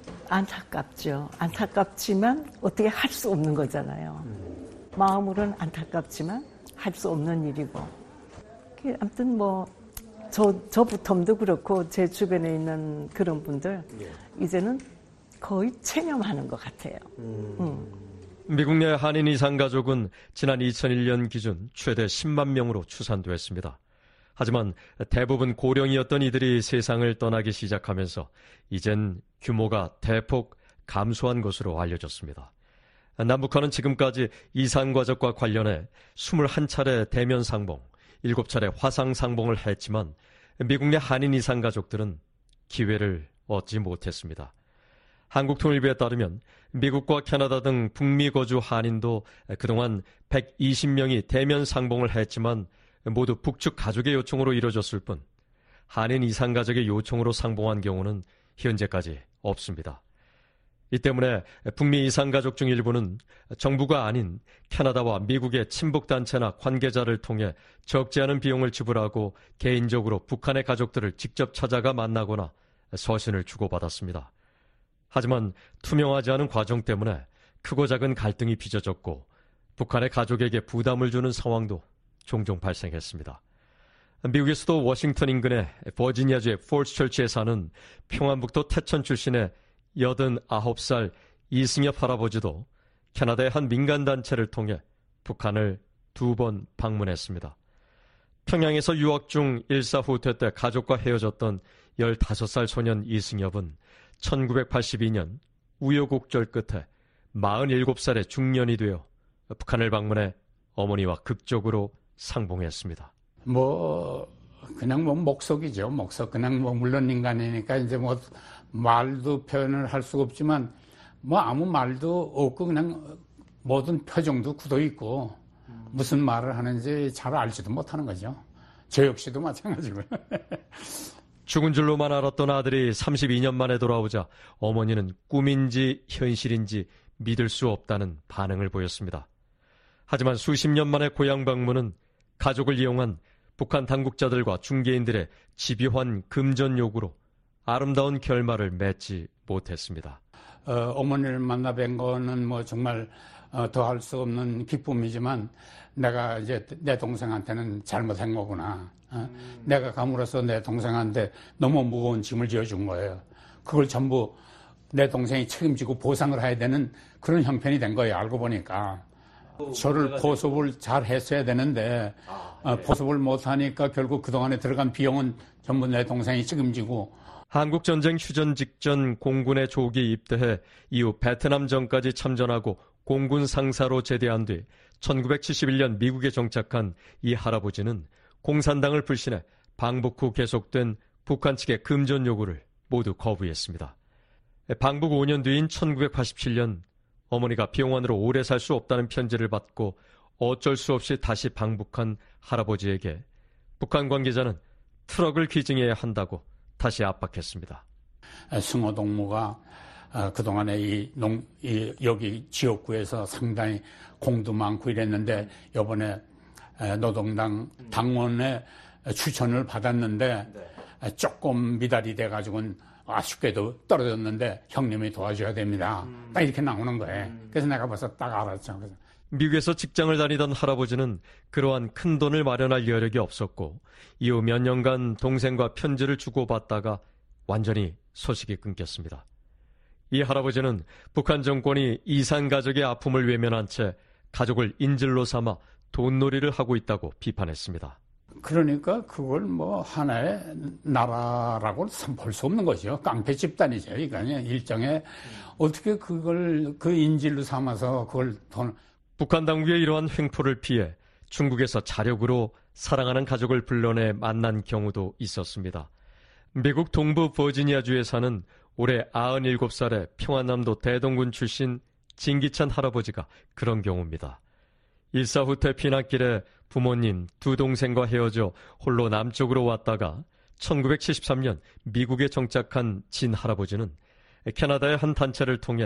안타깝죠. 안타깝지만 어떻게 할 수 없는 거잖아요. 마음으로는 안타깝지만 할 수 없는 일이고. 아무튼 뭐 저부터도 그렇고 제 주변에 있는 그런 분들 이제는 거의 체념하는 것 같아요. 미국 내 한인 이산 가족은 지난 2001년 기준 최대 10만 명으로 추산됐습니다. 하지만 대부분 고령이었던 이들이 세상을 떠나기 시작하면서 이젠 규모가 대폭 감소한 것으로 알려졌습니다. 남북한은 지금까지 이산 가족과 관련해 21차례 대면 상봉, 7차례 화상 상봉을 했지만 미국 내 한인 이산 가족들은 기회를 얻지 못했습니다. 한국통일부에 따르면 미국과 캐나다 등 북미 거주 한인도 그동안 120명이 대면 상봉을 했지만 모두 북측 가족의 요청으로 이뤄졌을 뿐 한인 이산 가족의 요청으로 상봉한 경우는 현재까지 없습니다. 이 때문에 북미 이산 가족 중 일부는 정부가 아닌 캐나다와 미국의 친북단체나 관계자를 통해 적지 않은 비용을 지불하고 개인적으로 북한의 가족들을 직접 찾아가 만나거나 서신을 주고받았습니다. 하지만 투명하지 않은 과정 때문에 크고 작은 갈등이 빚어졌고 북한의 가족에게 부담을 주는 상황도 종종 발생했습니다. 미국의 수도 워싱턴 인근의 버지니아주의 폴스처치에 사는 평안북도 태천 출신의 89살 이승엽 할아버지도 캐나다의 한 민간단체를 통해 북한을 2번 방문했습니다. 평양에서 유학 중 일사 후퇴 때 가족과 헤어졌던 15살 소년 이승엽은 1982년 우여곡절 끝에 47살의 중년이 되어 북한을 방문해 어머니와 극적으로 상봉했습니다. 그냥 목석이죠. 목석. 그냥 물론 인간이니까 이제 말도 표현을 할 수가 없지만 아무 말도 없고 그냥 모든 표정도 굳어 있고 무슨 말을 하는지 잘 알지도 못하는 거죠. 저 역시도 마찬가지고요. 죽은 줄로만 알았던 아들이 32년 만에 돌아오자 어머니는 꿈인지 현실인지 믿을 수 없다는 반응을 보였습니다. 하지만 수십 년 만의 고향 방문은 가족을 이용한 북한 당국자들과 중개인들의 집요한 금전 요구로 아름다운 결말을 맺지 못했습니다. 어머니를 만나 뵌 거는 정말 더할 수 없는 기쁨이지만 내가 이제 내 동생한테는 잘못한 거구나. 내가 감으로써 내 동생한테 너무 무거운 짐을 지어준 거예요. 그걸 전부 내 동생이 책임지고 보상을 해야 되는 그런 형편이 된 거예요. 알고 보니까. 저를 포섭을 잘 했어야 되는데 포섭을 못하니까 결국 그동안에 들어간 비용은 전부 내 동생이 책임지고. 한국전쟁 휴전 직전 공군에 조기 입대해 이후 베트남전까지 참전하고 공군 상사로 제대한 뒤 1971년 미국에 정착한 이 할아버지는 공산당을 불신해 방북 후 계속된 북한 측의 금전 요구를 모두 거부했습니다. 방북 5년 뒤인 1987년 어머니가 병원으로 오래 살 수 없다는 편지를 받고 어쩔 수 없이 다시 방북한 할아버지에게 북한 관계자는 트럭을 기증해야 한다고 다시 압박했습니다. 승호동무가 그동안에 여기 지역구에서 상당히 공도 많고 이랬는데 이번에 노동당 당원의 추천을 받았는데 조금 미달이 돼가지고는 아쉽게도 떨어졌는데 형님이 도와줘야 됩니다. 딱 이렇게 나오는 거예요. 그래서 내가 벌써 딱 알았죠. 그래서. 미국에서 직장을 다니던 할아버지는 그러한 큰 돈을 마련할 여력이 없었고 이후 몇 년간 동생과 편지를 주고받다가 완전히 소식이 끊겼습니다. 이 할아버지는 북한 정권이 이산 가족의 아픔을 외면한 채 가족을 인질로 삼아 돈놀이를 하고 있다고 비판했습니다. 그러니까 그걸 하나의 나라라고 볼 수 없는 거죠. 깡패 집단이죠. 그러니까 일종의 어떻게 그걸 그 인질로 삼아서 그걸 북한 당국의 이러한 횡포를 피해 중국에서 자력으로 사랑하는 가족을 불러내 만난 경우도 있었습니다. 미국 동부 버지니아주에 사는 올해 97살의 평안남도 대동군 출신 진기찬 할아버지가 그런 경우입니다. 일사 후퇴 피난길에 부모님, 두 동생과 헤어져 홀로 남쪽으로 왔다가 1973년 미국에 정착한 진 할아버지는 캐나다의 한 단체를 통해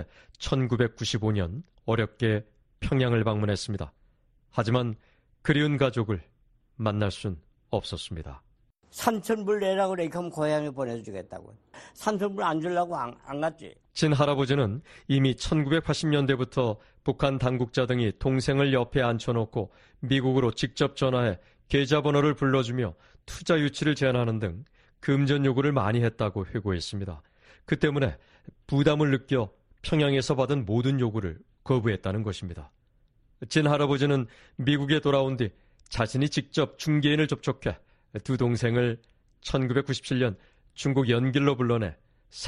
1995년 어렵게 평양을 방문했습니다. 하지만 그리운 가족을 만날 순 없었습니다. 3,000불 내라고 그래. 그럼 고향에 보내주겠다고. 3,000불 안 주려고 안 갔지. 진 할아버지는 이미 1980년대부터 북한 당국자 등이 동생을 옆에 앉혀놓고 미국으로 직접 전화해 계좌번호를 불러주며 투자 유치를 제안하는 등 금전 요구를 많이 했다고 회고했습니다. 그 때문에 부담을 느껴 평양에서 받은 모든 요구를 거부했다는 것입니다. 진 할아버지는 미국에 돌아온 뒤 자신이 직접 중개인을 접촉해 두 동생을 1997년 중국 연길로 불러내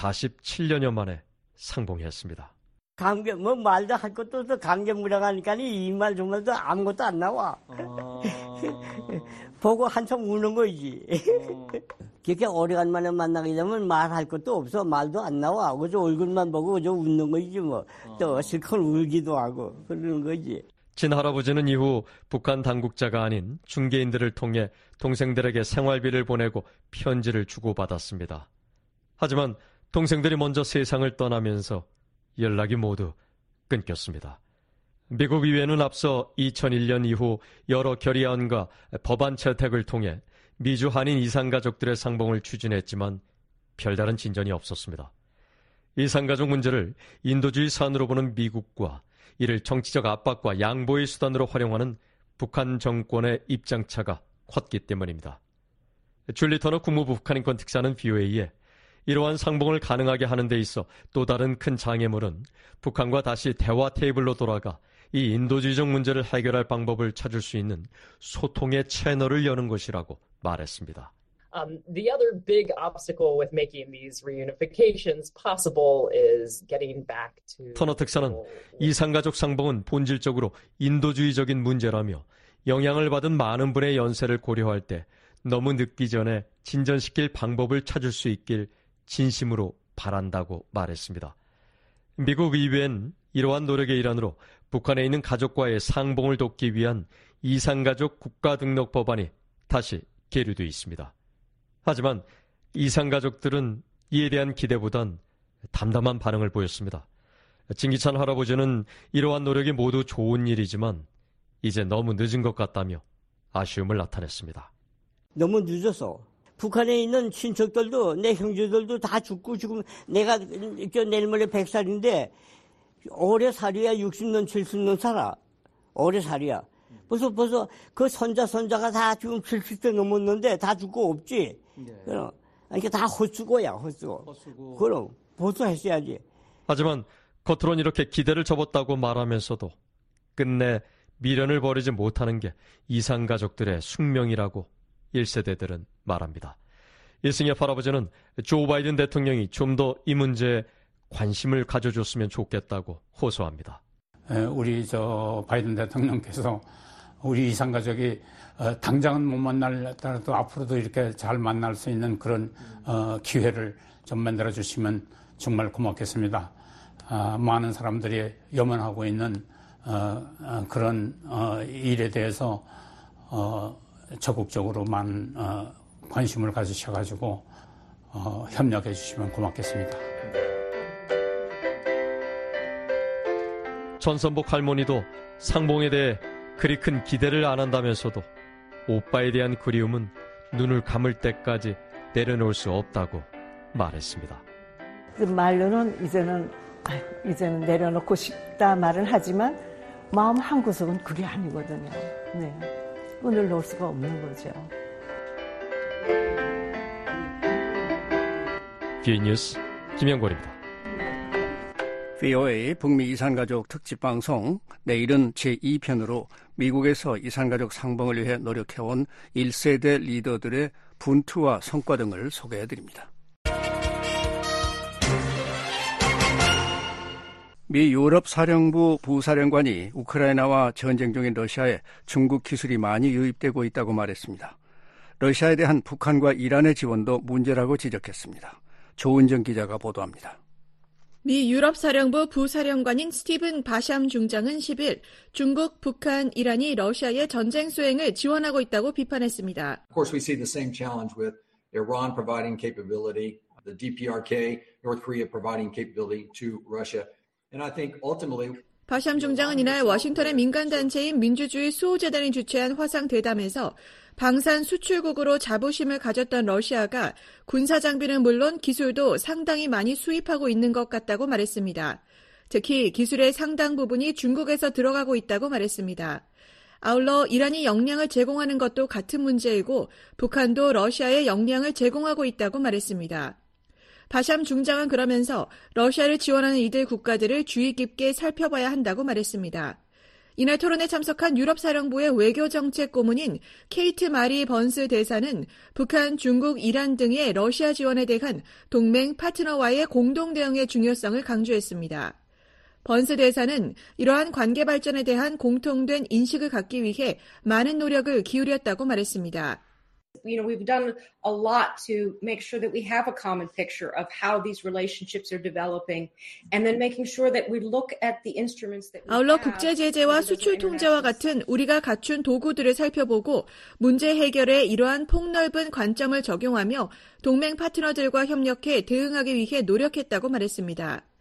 47년여 만에 상봉했습니다. 말도 할 것도 없어. 감개무량하니까 이 말 정말도 아무것도 안 나와. 보고 한참 우는 거지. 그렇게 오래간만에 만나게 되면 말할 것도 없어. 말도 안 나와. 그저 얼굴만 보고 그저 웃는 거지 뭐. 또 실컷 울기도 하고 그러는 거지. 진 할아버지는 이후 북한 당국자가 아닌 중개인들을 통해 동생들에게 생활비를 보내고 편지를 주고받았습니다. 하지만 동생들이 먼저 세상을 떠나면서 연락이 모두 끊겼습니다. 미국 의회는 앞서 2001년 이후 여러 결의안과 법안 채택을 통해 미주 한인 이산가족들의 상봉을 추진했지만 별다른 진전이 없었습니다. 이산가족 문제를 인도주의 사안으로 보는 미국과 이를 정치적 압박과 양보의 수단으로 활용하는 북한 정권의 입장차가 컸기 때문입니다. 줄리 터너 국무부 북한인권 특사는 VOA에 이러한 상봉을 가능하게 하는 데 있어 또 다른 큰 장애물은 북한과 다시 대화 테이블로 돌아가 이 인도주의적 문제를 해결할 방법을 찾을 수 있는 소통의 채널을 여는 것이라고 말했습니다. The other big obstacle with making these reunifications possible is getting back to... 터너 특사는 이산가족 상봉은 본질적으로 인도주의적인 문제라며 영향을 받은 많은 분의 연세를 고려할 때 너무 늦기 전에 진전시킬 방법을 찾을 수 있길 진심으로 바란다고 말했습니다. 미국 의회는 이러한 노력의 일환으로 북한에 있는 가족과의 상봉을 돕기 위한 이산가족 국가등록 법안이 다시 계류돼 있습니다. 하지만 이산가족들은 이에 대한 기대보단 담담한 반응을 보였습니다. 진기찬 할아버지는 이러한 노력이 모두 좋은 일이지만 이제 너무 늦은 것 같다며 아쉬움을 나타냈습니다. 너무 늦어서 북한에 있는 친척들도 내 형제들도 다 죽고 지금 내가 내일 모레 100살인데 오래 살이야 60년 70년 살아. 오래 살이야. 벌써 그 손자가 다 지금 70대 넘었는데 다 죽고 없지. 네. 그러니까 다 헛수고야, 헛수고. 그럼 보수했어야지. 하지만 겉으로는 이렇게 기대를 접었다고 말하면서도 끝내 미련을 버리지 못하는 게 이산가족들의 숙명이라고 1세대들은 말합니다. 이승엽 할아버지는 조 바이든 대통령이 좀 더 이 문제에 관심을 가져줬으면 좋겠다고 호소합니다. 우리 바이든 대통령께서 우리 이산가족이 당장은 못 만날더라도 앞으로도 이렇게 잘 만날 수 있는 그런 기회를 좀 만들어 주시면 정말 고맙겠습니다. 많은 사람들이 염원하고 있는 그런 일에 대해서 적극적으로 많은 관심을 가지셔가지고 협력해 주시면 고맙겠습니다. 전선복 할머니도 상봉에 대해 그리 큰 기대를 안 한다면서도 오빠에 대한 그리움은 눈을 감을 때까지 내려놓을 수 없다고 말했습니다. 말로는 이제는 내려놓고 싶다 말을 하지만 마음 한구석은 그게 아니거든요. 네, 끈을 놓을 수가 없는 거죠. VOA 뉴스 김영걸입니다. VOA 북미 이산가족 특집방송, 내일은 제2편으로 미국에서 이산가족 상봉을 위해 노력해온 1세대 리더들의 분투와 성과 등을 소개해드립니다. 미 유럽사령부 부사령관이 우크라이나와 전쟁 중인 러시아에 중국 기술이 많이 유입되고 있다고 말했습니다. 러시아에 대한 북한과 이란의 지원도 문제라고 지적했습니다. 조은정 기자가 보도합니다. 미 유럽사령부 부사령관인 스티븐 바샴 중장은 10일 중국, 북한, 이란이 러시아의 전쟁 수행을 지원하고 있다고 비판했습니다. Of course, we see the same challenge with Iran providing capability, the DPRK, North Korea providing capability to Russia. And I think ultimately 바샴 중장은 이날 워싱턴의 민간단체인 민주주의 수호재단이 주최한 화상대담에서 방산 수출국으로 자부심을 가졌던 러시아가 군사장비는 물론 기술도 상당히 많이 수입하고 있는 것 같다고 말했습니다. 특히 기술의 상당 부분이 중국에서 들어가고 있다고 말했습니다. 아울러 이란이 역량을 제공하는 것도 같은 문제이고 북한도 러시아에 역량을 제공하고 있다고 말했습니다. 바샴 중장은 그러면서 러시아를 지원하는 이들 국가들을 주의 깊게 살펴봐야 한다고 말했습니다. 이날 토론에 참석한 유럽사령부의 외교정책 고문인 케이트 마리 번스 대사는 북한, 중국, 이란 등의 러시아 지원에 대한 동맹 파트너와의 공동 대응의 중요성을 강조했습니다. 번스 대사는 이러한 관계 발전에 대한 공통된 인식을 갖기 위해 많은 노력을 기울였다고 말했습니다. We've done a lot to make sure that we have a common picture of how these relationships are developing, and then making sure that we look at the instruments that we have. 아울러 국제 제재와 수출 통제와 같은 우리가 갖춘 도구들을 살펴보고 문제 해결에 이러한 폭넓은 관점을 적용하며 동맹 파트너들과 협력해 대응하기 위해 노력했다고 말했습니다.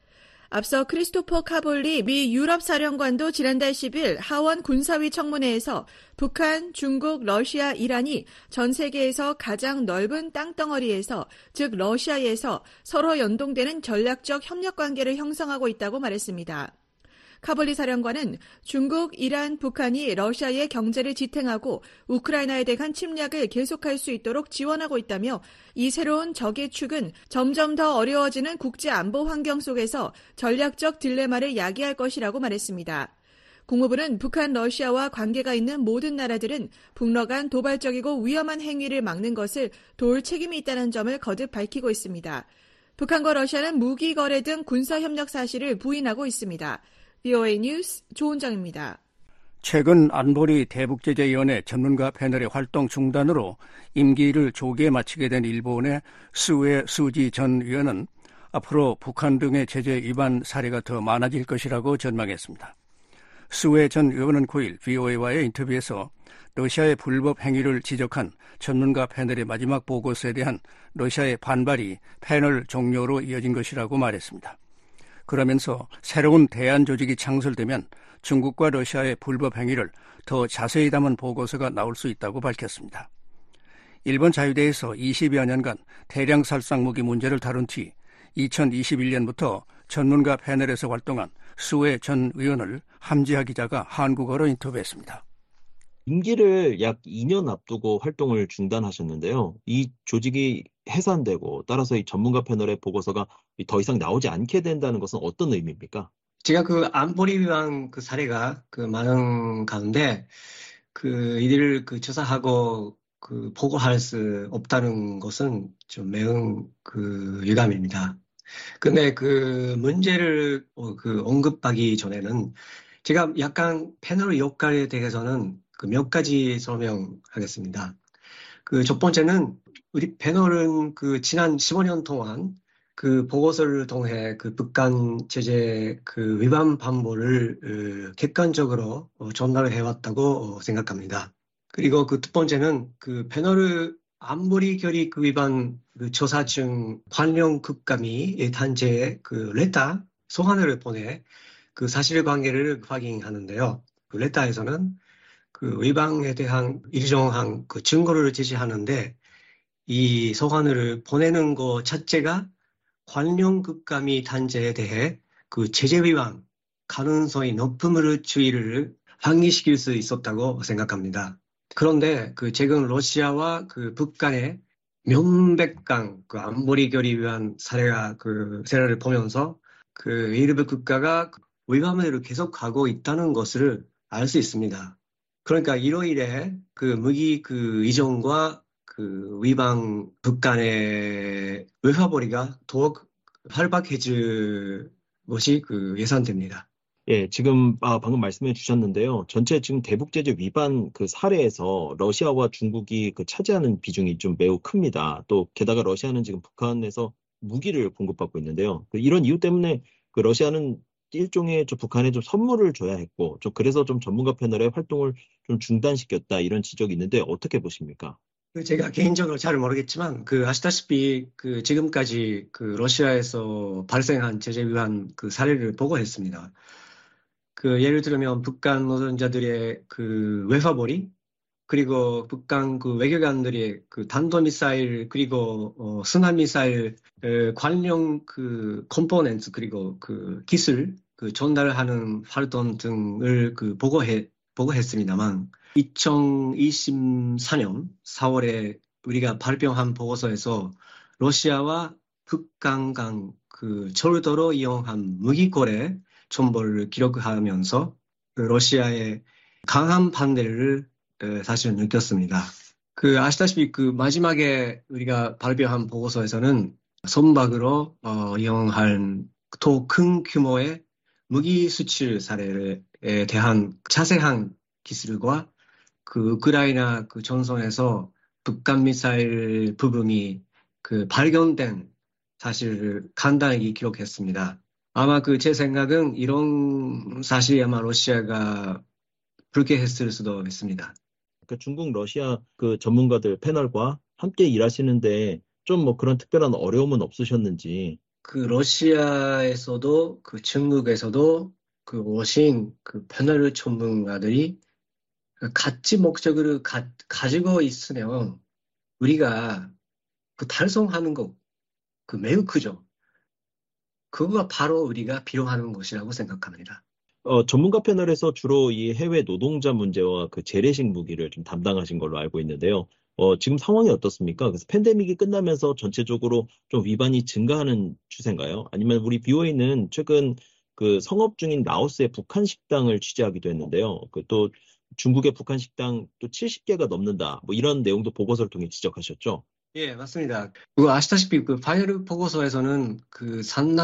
앞서 크리스토퍼 카볼리 미 유럽 사령관도 지난달 10일 하원 군사위 청문회에서 북한, 중국, 러시아, 이란이 전 세계에서 가장 넓은 땅덩어리에서, 즉 러시아에서 서로 연동되는 전략적 협력 관계를 형성하고 있다고 말했습니다. 카볼리 사령관은 중국, 이란, 북한이 러시아의 경제를 지탱하고 우크라이나에 대한 침략을 계속할 수 있도록 지원하고 있다며 이 새로운 적의 축은 점점 더 어려워지는 국제 안보 환경 속에서 전략적 딜레마를 야기할 것이라고 말했습니다. 국무부는 북한, 러시아와 관계가 있는 모든 나라들은 북러 간 도발적이고 위험한 행위를 막는 것을 도울 책임이 있다는 점을 거듭 밝히고 있습니다. 북한과 러시아는 무기 거래 등 군사협력 사실을 부인하고 있습니다. VOA 뉴스 조은정입니다. 최근 안보리 대북제재위원회 전문가 패널의 활동 중단으로 임기를 조기에 마치게 된 일본의 스우에 수지 전 위원은 앞으로 북한 등의 제재 위반 사례가 더 많아질 것이라고 전망했습니다. 스우에 전 의원은 9일 VOA와의 인터뷰에서 러시아의 불법 행위를 지적한 전문가 패널의 마지막 보고서에 대한 러시아의 반발이 패널 종료로 이어진 것이라고 말했습니다. 그러면서 새로운 대안 조직이 창설되면 중국과 러시아의 불법 행위를 더 자세히 담은 보고서가 나올 수 있다고 밝혔습니다. 일본 자유대에서 20여 년간 대량 살상 무기 문제를 다룬 뒤 2021년부터 전문가 패널에서 활동한 스우에 전 의원을 함지하 기자가 한국어로 인터뷰했습니다. 임기를 약 2년 앞두고 활동을 중단하셨는데요. 이 조직이 해산되고 따라서 이 전문가 패널의 보고서가 더 이상 나오지 않게 된다는 것은 어떤 의미입니까? 제가 그 안보리 위반 그 사례가 많은 가운데 이들을 조사하고 보고할 수 없다는 것은 좀 매우 유감입니다. 근데 문제를 언급하기 전에는 제가 약간 패널 역할에 대해서는 몇 가지 설명하겠습니다. 첫 번째는 우리 패널은 지난 15년 동안 보고서를 통해 북한 제재 위반 방법을 객관적으로 전달을 해왔다고 생각합니다. 그리고 두 번째는 패널의 안보리 결의 위반 조사 중 관련 국감이 단체에 레터 소환을 보내 사실관계를 확인하는데요. 레터에서는 위반에 대한 일정한 증거를 제시하는데 이 소환을 보내는 것 자체가 관련 국감이 단체에 대해 제재 위반 가능성이 높음을 주의를 환기시킬 수 있었다고 생각합니다. 그런데 최근 러시아와 북한의 명백한 안보리 결의 위반 사례를 보면서 일부 국가가 위반을 계속하고 있다는 것을 알 수 있습니다. 그러니까 이러이래 무기 이전과 위반 북한의 외화벌이가 더욱 활발해질 것이 예상됩니다. 예, 지금 방금 말씀해 주셨는데요. 전체 지금 대북제재 위반 사례에서 러시아와 중국이 차지하는 비중이 좀 매우 큽니다. 또 게다가 러시아는 지금 북한에서 무기를 공급받고 있는데요. 이런 이유 때문에 러시아는 일종의 북한에 좀 선물을 줘야 했고, 그래서 좀 전문가 패널의 활동을 좀 중단시켰다 이런 지적이 있는데 어떻게 보십니까? 제가 개인적으로 잘 모르겠지만 아시다시피 지금까지 러시아에서 발생한 제재 위반 사례를 보고했습니다. 예를 들면 북한 노동자들의 외화벌이, 그리고 북한 외교관들의弾道미사일 그리고 순환미사일 관련 컴포넌트 그리고 기술 전달하는 활동 등을 보고했습니다만 2024년 4월에 우리가 발표한 보고서에서 러시아와 북한 간 철도로 이용한 무기 거래 정보를 기록하면서 러시아의 강한 반대를 사실 느꼈습니다. 아시다시피 마지막에 우리가 발표한 보고서에서는 선박으로 이용한 더 큰 규모의 무기 수출 사례에 대한 자세한 기술과 우크라이나 전선에서 북한 미사일 부품이 발견된 사실을 간단히 기록했습니다. 아마 제 생각은 이런 사실이 아마 러시아가 불쾌했을 수도 있습니다. 중국, 러시아 전문가들 패널과 함께 일하시는데 좀 그런 특별한 어려움은 없으셨는지? 그 러시아에서도 그 중국에서도 그 오신 그 패널 전문가들이 같이 목적을 가지고 있으면 우리가 그 달성하는 거 그 매우 크죠. 그거가 바로 우리가 필요한 것이라고 생각합니다. 전문가 패널에서 주로 이 해외 노동자 문제와 그 재래식 무기를 좀 담당하신 걸로 알고 있는데요. 지금 상황이 어떻습니까? 그래서 팬데믹이 끝나면서 전체적으로 좀 위반이 증가하는 추세인가요? 아니면 우리 BOA는 최근 그 성업 중인 라오스의 북한 식당을 취재하기도 했는데요. 그 또 중국의 북한 식당 또 70개가 넘는다. 뭐 이런 내용도 보고서를 통해 지적하셨죠? 예, 맞습니다. 그거 아시다시피 그 파이널 보고서에서는 그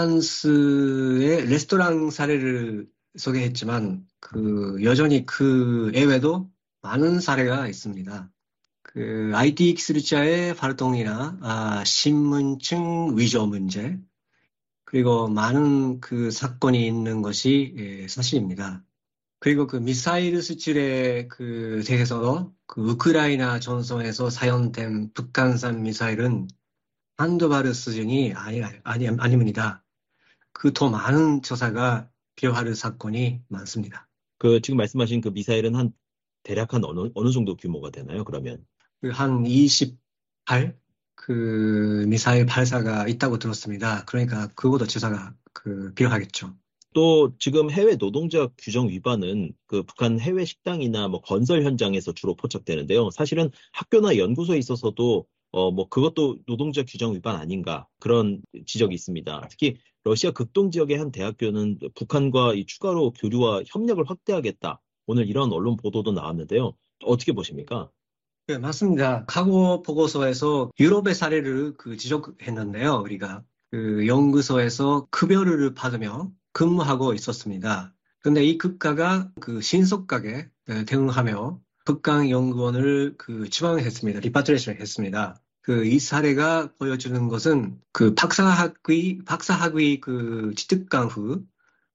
산난스의 레스토랑 사례를 소개했지만 그 여전히 그 외에도 많은 사례가 있습니다. 그 IT 기술자의 활동이나 신분증 위조 문제 그리고 많은 그 사건이 있는 것이 사실입니다. 그리고 그 미사일 수출에 그 대해서도 그 우크라이나 전선에서 사용된 북한산 미사일은 한두 발의 수준이 아닙니다. 그 더 많은 조사가 필요할 사건이 많습니다. 그 지금 말씀하신 그 미사일은 대략 어느 정도 규모가 되나요? 그러면 한 28 그 미사일 발사가 있다고 들었습니다. 그러니까 그것도 조사가 필요하겠죠. 또 지금 해외 노동자 규정 위반은 그 북한 해외 식당이나 뭐 건설 현장에서 주로 포착되는데요. 사실은 학교나 연구소에 있어서도 뭐 그것도 노동자 규정 위반 아닌가 그런 지적이 있습니다. 특히 러시아 극동 지역의 한 대학교는 북한과 이 추가로 교류와 협력을 확대하겠다. 오늘 이런 언론 보도도 나왔는데요. 어떻게 보십니까? 네, 맞습니다. 과거 보고서에서 유럽의 사례를 지적했는데요. 우리가 그 연구소에서 급여를 받으며 근무하고 있었습니다. 그런데 이 국가가 그 신속하게 대응하며 북한연구원을 지방했습니다. 리파트레이션 했습니다. 이 사례가 보여주는 것은 박사학위 취득한 후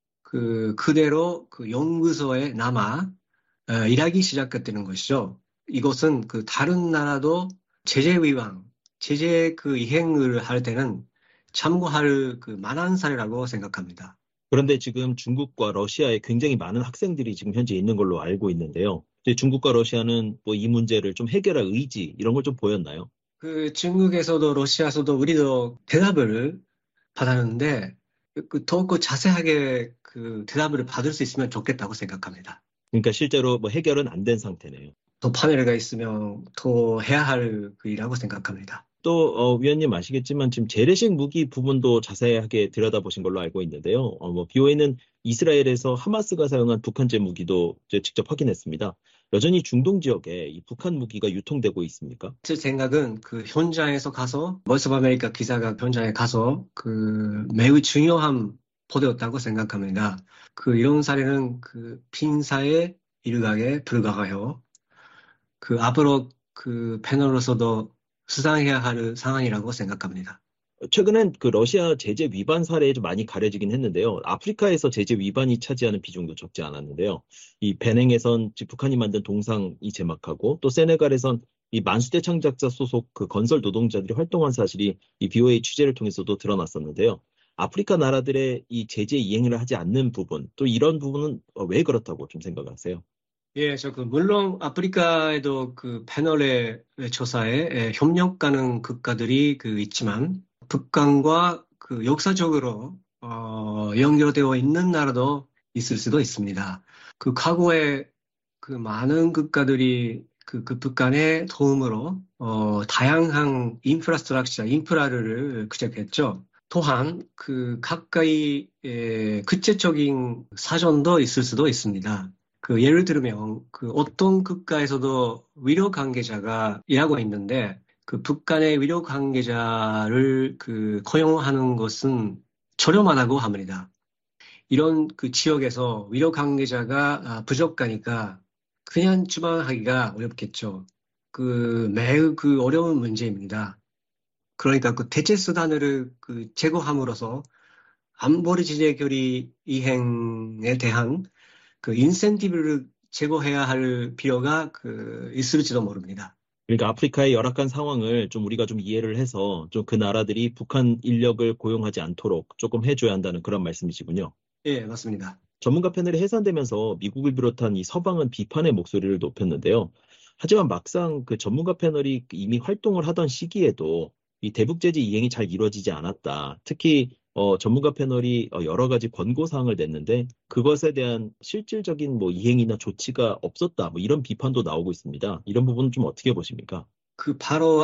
그대로 연구소에 남아 일하기 시작했다는 것이죠. 이것은 다른 나라도 제재 위반, 제재 이행을 할 때는 참고할 만한 사례라고 생각합니다. 그런데 지금 중국과 러시아에 굉장히 많은 학생들이 지금 현재 있는 걸로 알고 있는데요. 중국과 러시아는 뭐 이 문제를 좀 해결할 의지 이런 걸 좀 보였나요? 중국에서도 러시아에서도 우리도 대답을 받았는데 더욱 자세하게 대답을 받을 수 있으면 좋겠다고 생각합니다. 그러니까 실제로 뭐 해결은 안 된 상태네요. 더 파멸가 있으면 더 해야 할 일이라고 생각합니다. 또 위원님 아시겠지만 지금 재래식 무기 부분도 자세하게 들여다보신 걸로 알고 있는데요. BOA는 이스라엘에서 하마스가 사용한 북한제 무기도 직접 확인했습니다. 여전히 중동 지역에 이 북한 무기가 유통되고 있습니까? 제 생각은 현장에서 가서 보이스 오브 아메리카 기자가 현장에 가서 매우 중요한 보도였다고 생각합니다. 이런 사례는 핀사의 일각에 불과하여 앞으로 패널로서도 수상해야 할 상황이라고 생각합니다. 최근엔 러시아 제재 위반 사례에 좀 많이 가려지긴 했는데요. 아프리카에서 제재 위반이 차지하는 비중도 적지 않았는데요. 이 베냉에선 북한이 만든 동상이 제막하고 또 세네갈에선 이 만수대 창작자 소속 건설 노동자들이 활동한 사실이 이 BOA 취재를 통해서도 드러났었는데요. 아프리카 나라들의 이 제재 이행을 하지 않는 부분, 또 이런 부분은 왜 그렇다고 좀 생각하세요? 예, 물론 아프리카에도 패널의 조사에 협력하는 국가들이 있지만 북한과 역사적으로 연결되어 있는 나라도 있을 수도 있습니다. 과거에 많은 국가들이 북한의 도움으로 다양한 인프라를 구축했죠. 또한 가까이 구체적인 사전도 있을 수도 있습니다. 예를 들면 어떤 국가에서도 위로 관계자가 일하고 있는데 북한의 위로 관계자를 고용하는 것은 저렴하다고 합니다. 이런 지역에서 위로 관계자가 부족하니까 그냥 주방하기가 어렵겠죠. 매우 어려운 문제입니다. 그러니까 대체 수단을 제고함으로써 안보리 제재 결의 이행에 대한 인센티브를 제고해야 할 필요가 있을지도 모릅니다. 그러니까 아프리카의 열악한 상황을 좀 우리가 좀 이해를 해서 좀 그 나라들이 북한 인력을 고용하지 않도록 조금 해줘야 한다는 그런 말씀이시군요. 예, 맞습니다. 전문가 패널이 해산되면서 미국을 비롯한 이 서방은 비판의 목소리를 높였는데요. 하지만 막상 그 전문가 패널이 이미 활동을 하던 시기에도 이 대북 제재 이행이 잘 이루어지지 않았다. 특히 전문가 패널이 여러 가지 권고사항을 냈는데 그것에 대한 실질적인 뭐 이행이나 조치가 없었다. 뭐 이런 비판도 나오고 있습니다. 이런 부분은 좀 어떻게 보십니까? 바로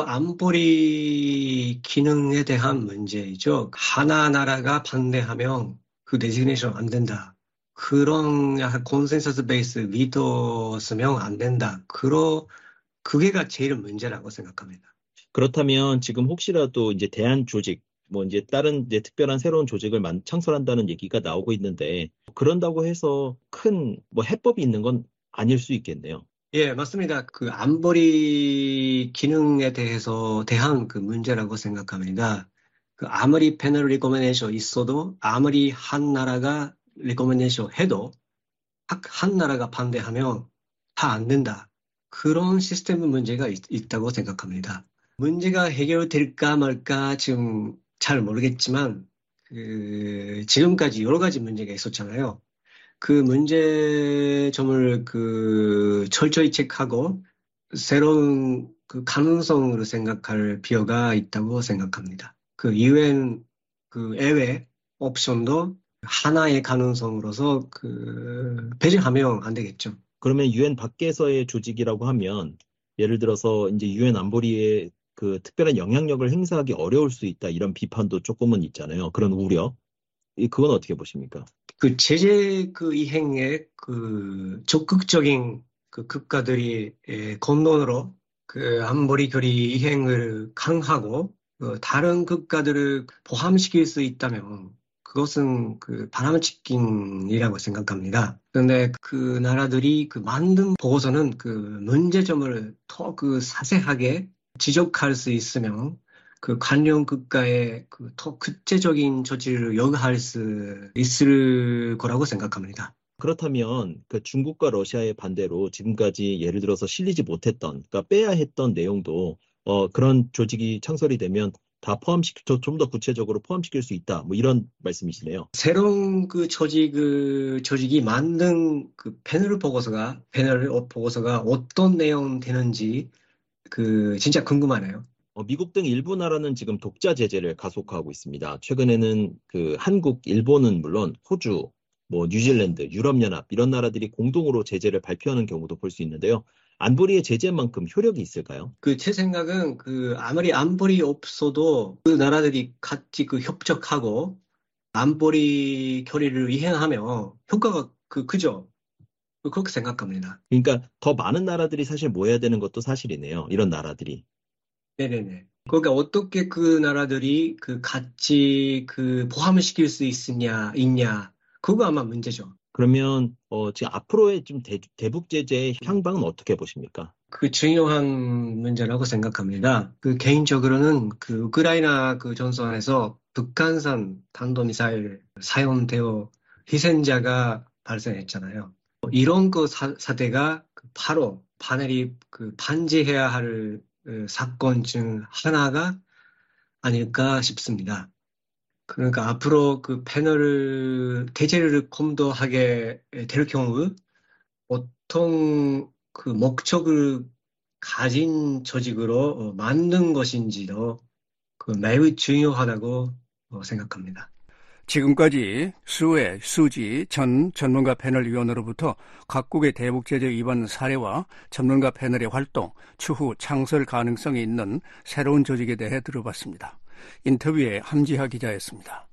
안보리 기능에 대한 문제이죠. 하나 나라가 반대하면 그 데지그네이션 안 된다. 그런 약간 콘센서스 베이스 리더스면 안 된다. 그게가 제일 문제라고 생각합니다. 그렇다면 지금 혹시라도 이제 대한 조직, 뭐 이제 다른 이제 특별한 새로운 조직을 창설한다는 얘기가 나오고 있는데 그런다고 해서 큰 뭐 해법이 있는 건 아닐 수 있겠네요. 예, 맞습니다. 그 안보리 기능에 대한 그 문제라고 생각합니다. 그 아무리 패널 리코멘데이션 있어도 아무리 한 나라가 리코멘데이션 해도 한 나라가 반대하면 다 안 된다. 그런 시스템 문제가 있다고 생각합니다. 문제가 해결될까 말까 지금 잘 모르겠지만 지금까지 여러 가지 문제가 있었잖아요. 그 문제점을 철저히 체크하고 새로운 그 가능성으로 생각할 필요가 있다고 생각합니다. 그 UN 예외 옵션도 하나의 가능성으로서 배제하면 안 되겠죠. 그러면 UN 밖에서의 조직이라고 하면 예를 들어서 이제 UN 안보리에 그 특별한 영향력을 행사하기 어려울 수 있다 이런 비판도 조금은 있잖아요. 그런 우려. 그건 어떻게 보십니까? 그 제재 이행에 적극적인 국가들이 공론으로 안보리 결의 이행을 강하고 다른 국가들을 포함시킬 수 있다면 그것은 바람직인이라고 생각합니다. 그런데 그 나라들이 만든 보고서는 문제점을 더 자세하게 지적할 수 있으면 관련 국가의 더 구체적인 조치를 요구할 수 있을 거라고 생각합니다. 그렇다면 중국과 러시아의 반대로 지금까지 예를 들어서 실리지 못했던, 그러니까 빼야 했던 내용도 그런 조직이 창설이 되면 다 좀 더 구체적으로 포함시킬 수 있다. 뭐 이런 말씀이시네요. 새로운 조직이 만든 패널 보고서가 어떤 내용 되는지 진짜 궁금하네요. 미국 등 일부 나라는 지금 독자 제재를 가속화하고 있습니다. 최근에는 한국, 일본은 물론 호주, 뭐 뉴질랜드, 유럽연합 이런 나라들이 공동으로 제재를 발표하는 경우도 볼 수 있는데요. 안보리의 제재만큼 효력이 있을까요? 제 생각은 아무리 안보리 없어도 그 나라들이 같이 협력하고 안보리 결의를 이행하면 효과가 크죠. 그렇게 생각합니다. 그러니까 더 많은 나라들이 사실 모여야 되는 것도 사실이네요. 이런 나라들이. 네네네. 그러니까 어떻게 그 나라들이 같이 포함을 시킬 수 있냐, 그거 아마 문제죠. 그러면 지금 앞으로의 좀 대북 제재의 향방은 어떻게 보십니까? 중요한 문제라고 생각합니다. 개인적으로는 우크라이나 전선에서 북한산 탄도미사일 사용되어 희생자가 발생했잖아요. 이런 사태가 바로 파넬이 반지해야 할 사건 중 하나가 아닐까 싶습니다. 그러니까 앞으로 패널을 대제를 검토하게 될 경우 어떤 목적을 가진 조직으로 만든 것인지도 매우 중요하다고 생각합니다. 지금까지 수지 전 전문가 패널 위원으로부터 각국의 대북 제재 위반 사례와 전문가 패널의 활동, 추후 창설 가능성이 있는 새로운 조직에 대해 들어봤습니다. 인터뷰에 함지하 기자였습니다.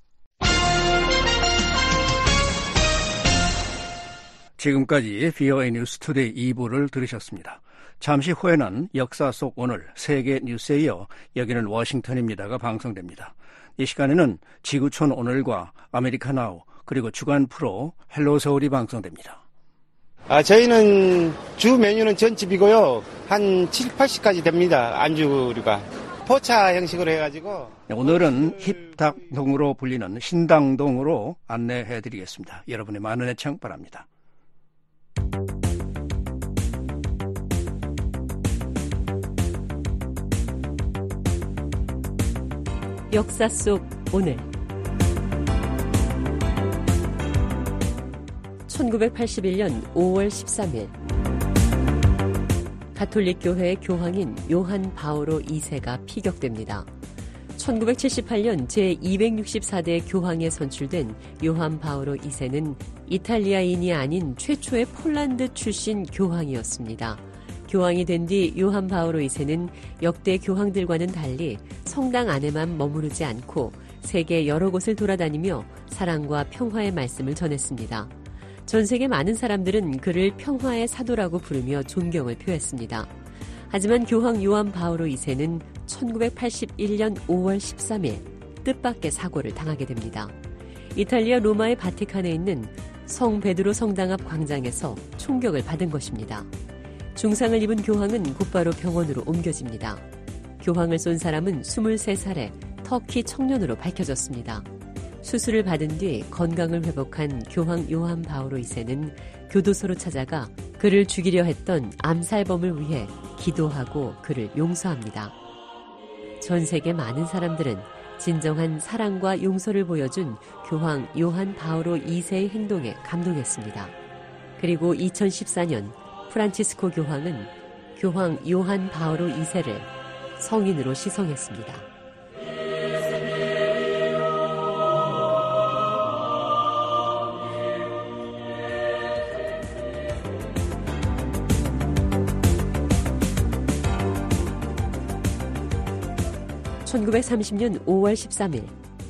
지금까지 VOA 뉴스 투데이 2부를 들으셨습니다. 잠시 후에는 역사 속 오늘 세계 뉴스에 이어 여기는 워싱턴입니다가 방송됩니다. 이 시간에는 지구촌 오늘과 아메리카 나우 그리고 주간 프로 헬로 서울이 방송됩니다. 저희는 주 메뉴는 전집이고요. 한 7, 80까지 됩니다. 안주류가. 포차 형식으로 해가지고. 오늘은 힙닭동으로 불리는 신당동으로 안내해드리겠습니다. 여러분의 많은 애청 바랍니다. 역사 속 오늘 1981년 5월 13일 가톨릭 교회의 교황인 요한 바오로 2세가 피격됩니다. 1978년 제264대 교황에 선출된 요한 바오로 2세는 이탈리아인이 아닌 최초의 폴란드 출신 교황이었습니다. 교황이 된 뒤 요한 바오로 2세는 역대 교황들과는 달리 성당 안에만 머무르지 않고 세계 여러 곳을 돌아다니며 사랑과 평화의 말씀을 전했습니다. 전 세계 많은 사람들은 그를 평화의 사도라고 부르며 존경을 표했습니다. 하지만 교황 요한 바오로 2세는 1981년 5월 13일 뜻밖의 사고를 당하게 됩니다. 이탈리아 로마의 바티칸에 있는 성 베드로 성당 앞 광장에서 총격을 받은 것입니다. 중상을 입은 교황은 곧바로 병원으로 옮겨집니다. 교황을 쏜 사람은 23살의 터키 청년으로 밝혀졌습니다. 수술을 받은 뒤 건강을 회복한 교황 요한 바오로 2세는 교도소로 찾아가 그를 죽이려 했던 암살범을 위해 기도하고 그를 용서합니다. 전 세계 많은 사람들은 진정한 사랑과 용서를 보여준 교황 요한 바오로 2세의 행동에 감동했습니다. 그리고 2014년 프란치스코 교황은 교황 요한 바오로 2세를 성인으로 시성했습니다. (1930년 5월 13일)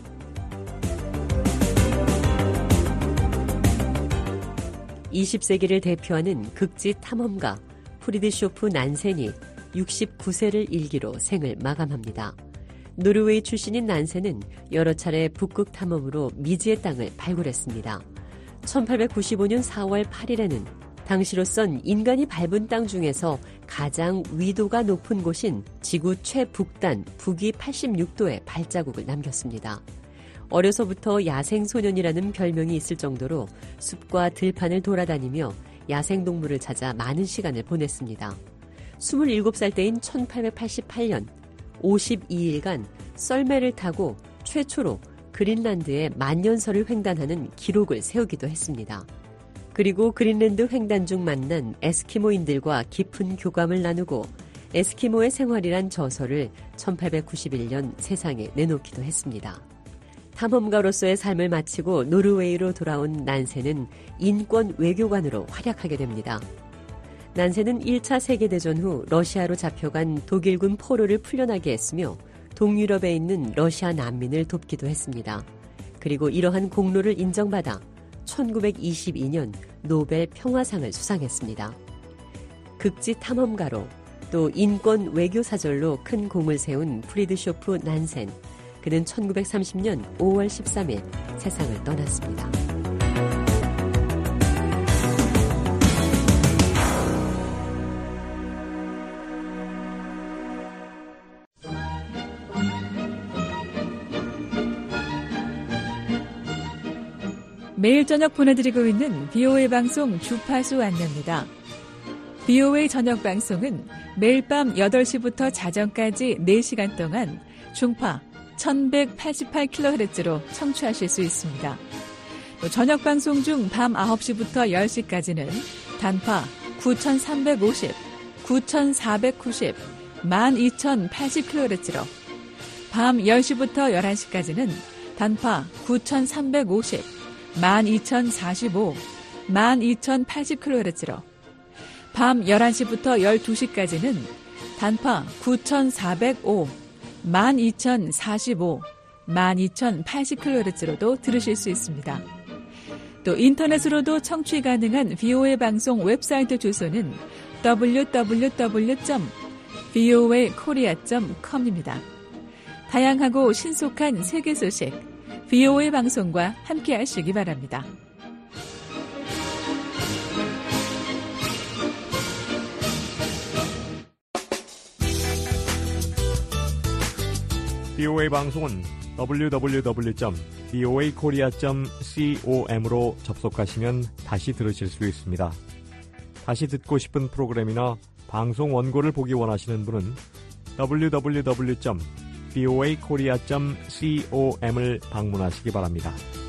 (20세기를) 대표하는 극지 탐험가 프리드쇼프 난센이 69세를 일기로 생을 마감합니다. 노르웨이 출신인 난센은 여러 차례 북극 탐험으로 미지의 땅을 발굴했습니다. 1895년 4월 8일에는 당시로선 인간이 밟은 땅 중에서 가장 위도가 높은 곳인 지구 최북단 북위 86도의 발자국을 남겼습니다. 어려서부터 야생소년이라는 별명이 있을 정도로 숲과 들판을 돌아다니며 야생동물을 찾아 많은 시간을 보냈습니다. 27살 때인 1888년 52일간 썰매를 타고 최초로 그린란드의 만년설을 횡단하는 기록을 세우기도 했습니다. 그리고 그린란드 횡단 중 만난 에스키모인들과 깊은 교감을 나누고 에스키모의 생활이란 저서를 1891년 세상에 내놓기도 했습니다. 탐험가로서의 삶을 마치고 노르웨이로 돌아온 난센은 인권 외교관으로 활약하게 됩니다. 난센은 1차 세계대전 후 러시아로 잡혀간 독일군 포로를 풀려나게 했으며 동유럽에 있는 러시아 난민을 돕기도 했습니다. 그리고 이러한 공로를 인정받아 1922년 노벨 평화상을 수상했습니다. 극지 탐험가로 또 인권 외교사절로 큰 공을 세운 프리드쇼프 난센. 그는 1930년 5월 13일 세상을 떠났습니다. 매일 저녁 보내드리고 있는 VOA 방송 주파수 안내입니다. VOA 저녁 방송은 매일 밤 8시부터 자정까지 4시간 동안 중파 1188kHz로 청취하실 수 있습니다. 또 저녁 방송 중 밤 9시부터 10시까지는 단파 9350, 9490, 12080kHz로 밤 10시부터 11시까지는 단파 9350, 12045, 12080kHz로 밤 11시부터 12시까지는 단파 9405, 12045, 12080kHz로도 들으실 수 있습니다. 또 인터넷으로도 청취 가능한 VOA 방송 웹사이트 주소는 www.voakorea.com입니다. 다양하고 신속한 세계 소식 VOA 방송과 함께 하시기 바랍니다. VOA 방송은 www.voakorea.com으로 접속하시면 다시 들으실 수 있습니다. 다시 듣고 싶은 프로그램이나 방송 원고를 보기 원하시는 분은 www.voakorea.com voakorea.com을 방문하시기 바랍니다.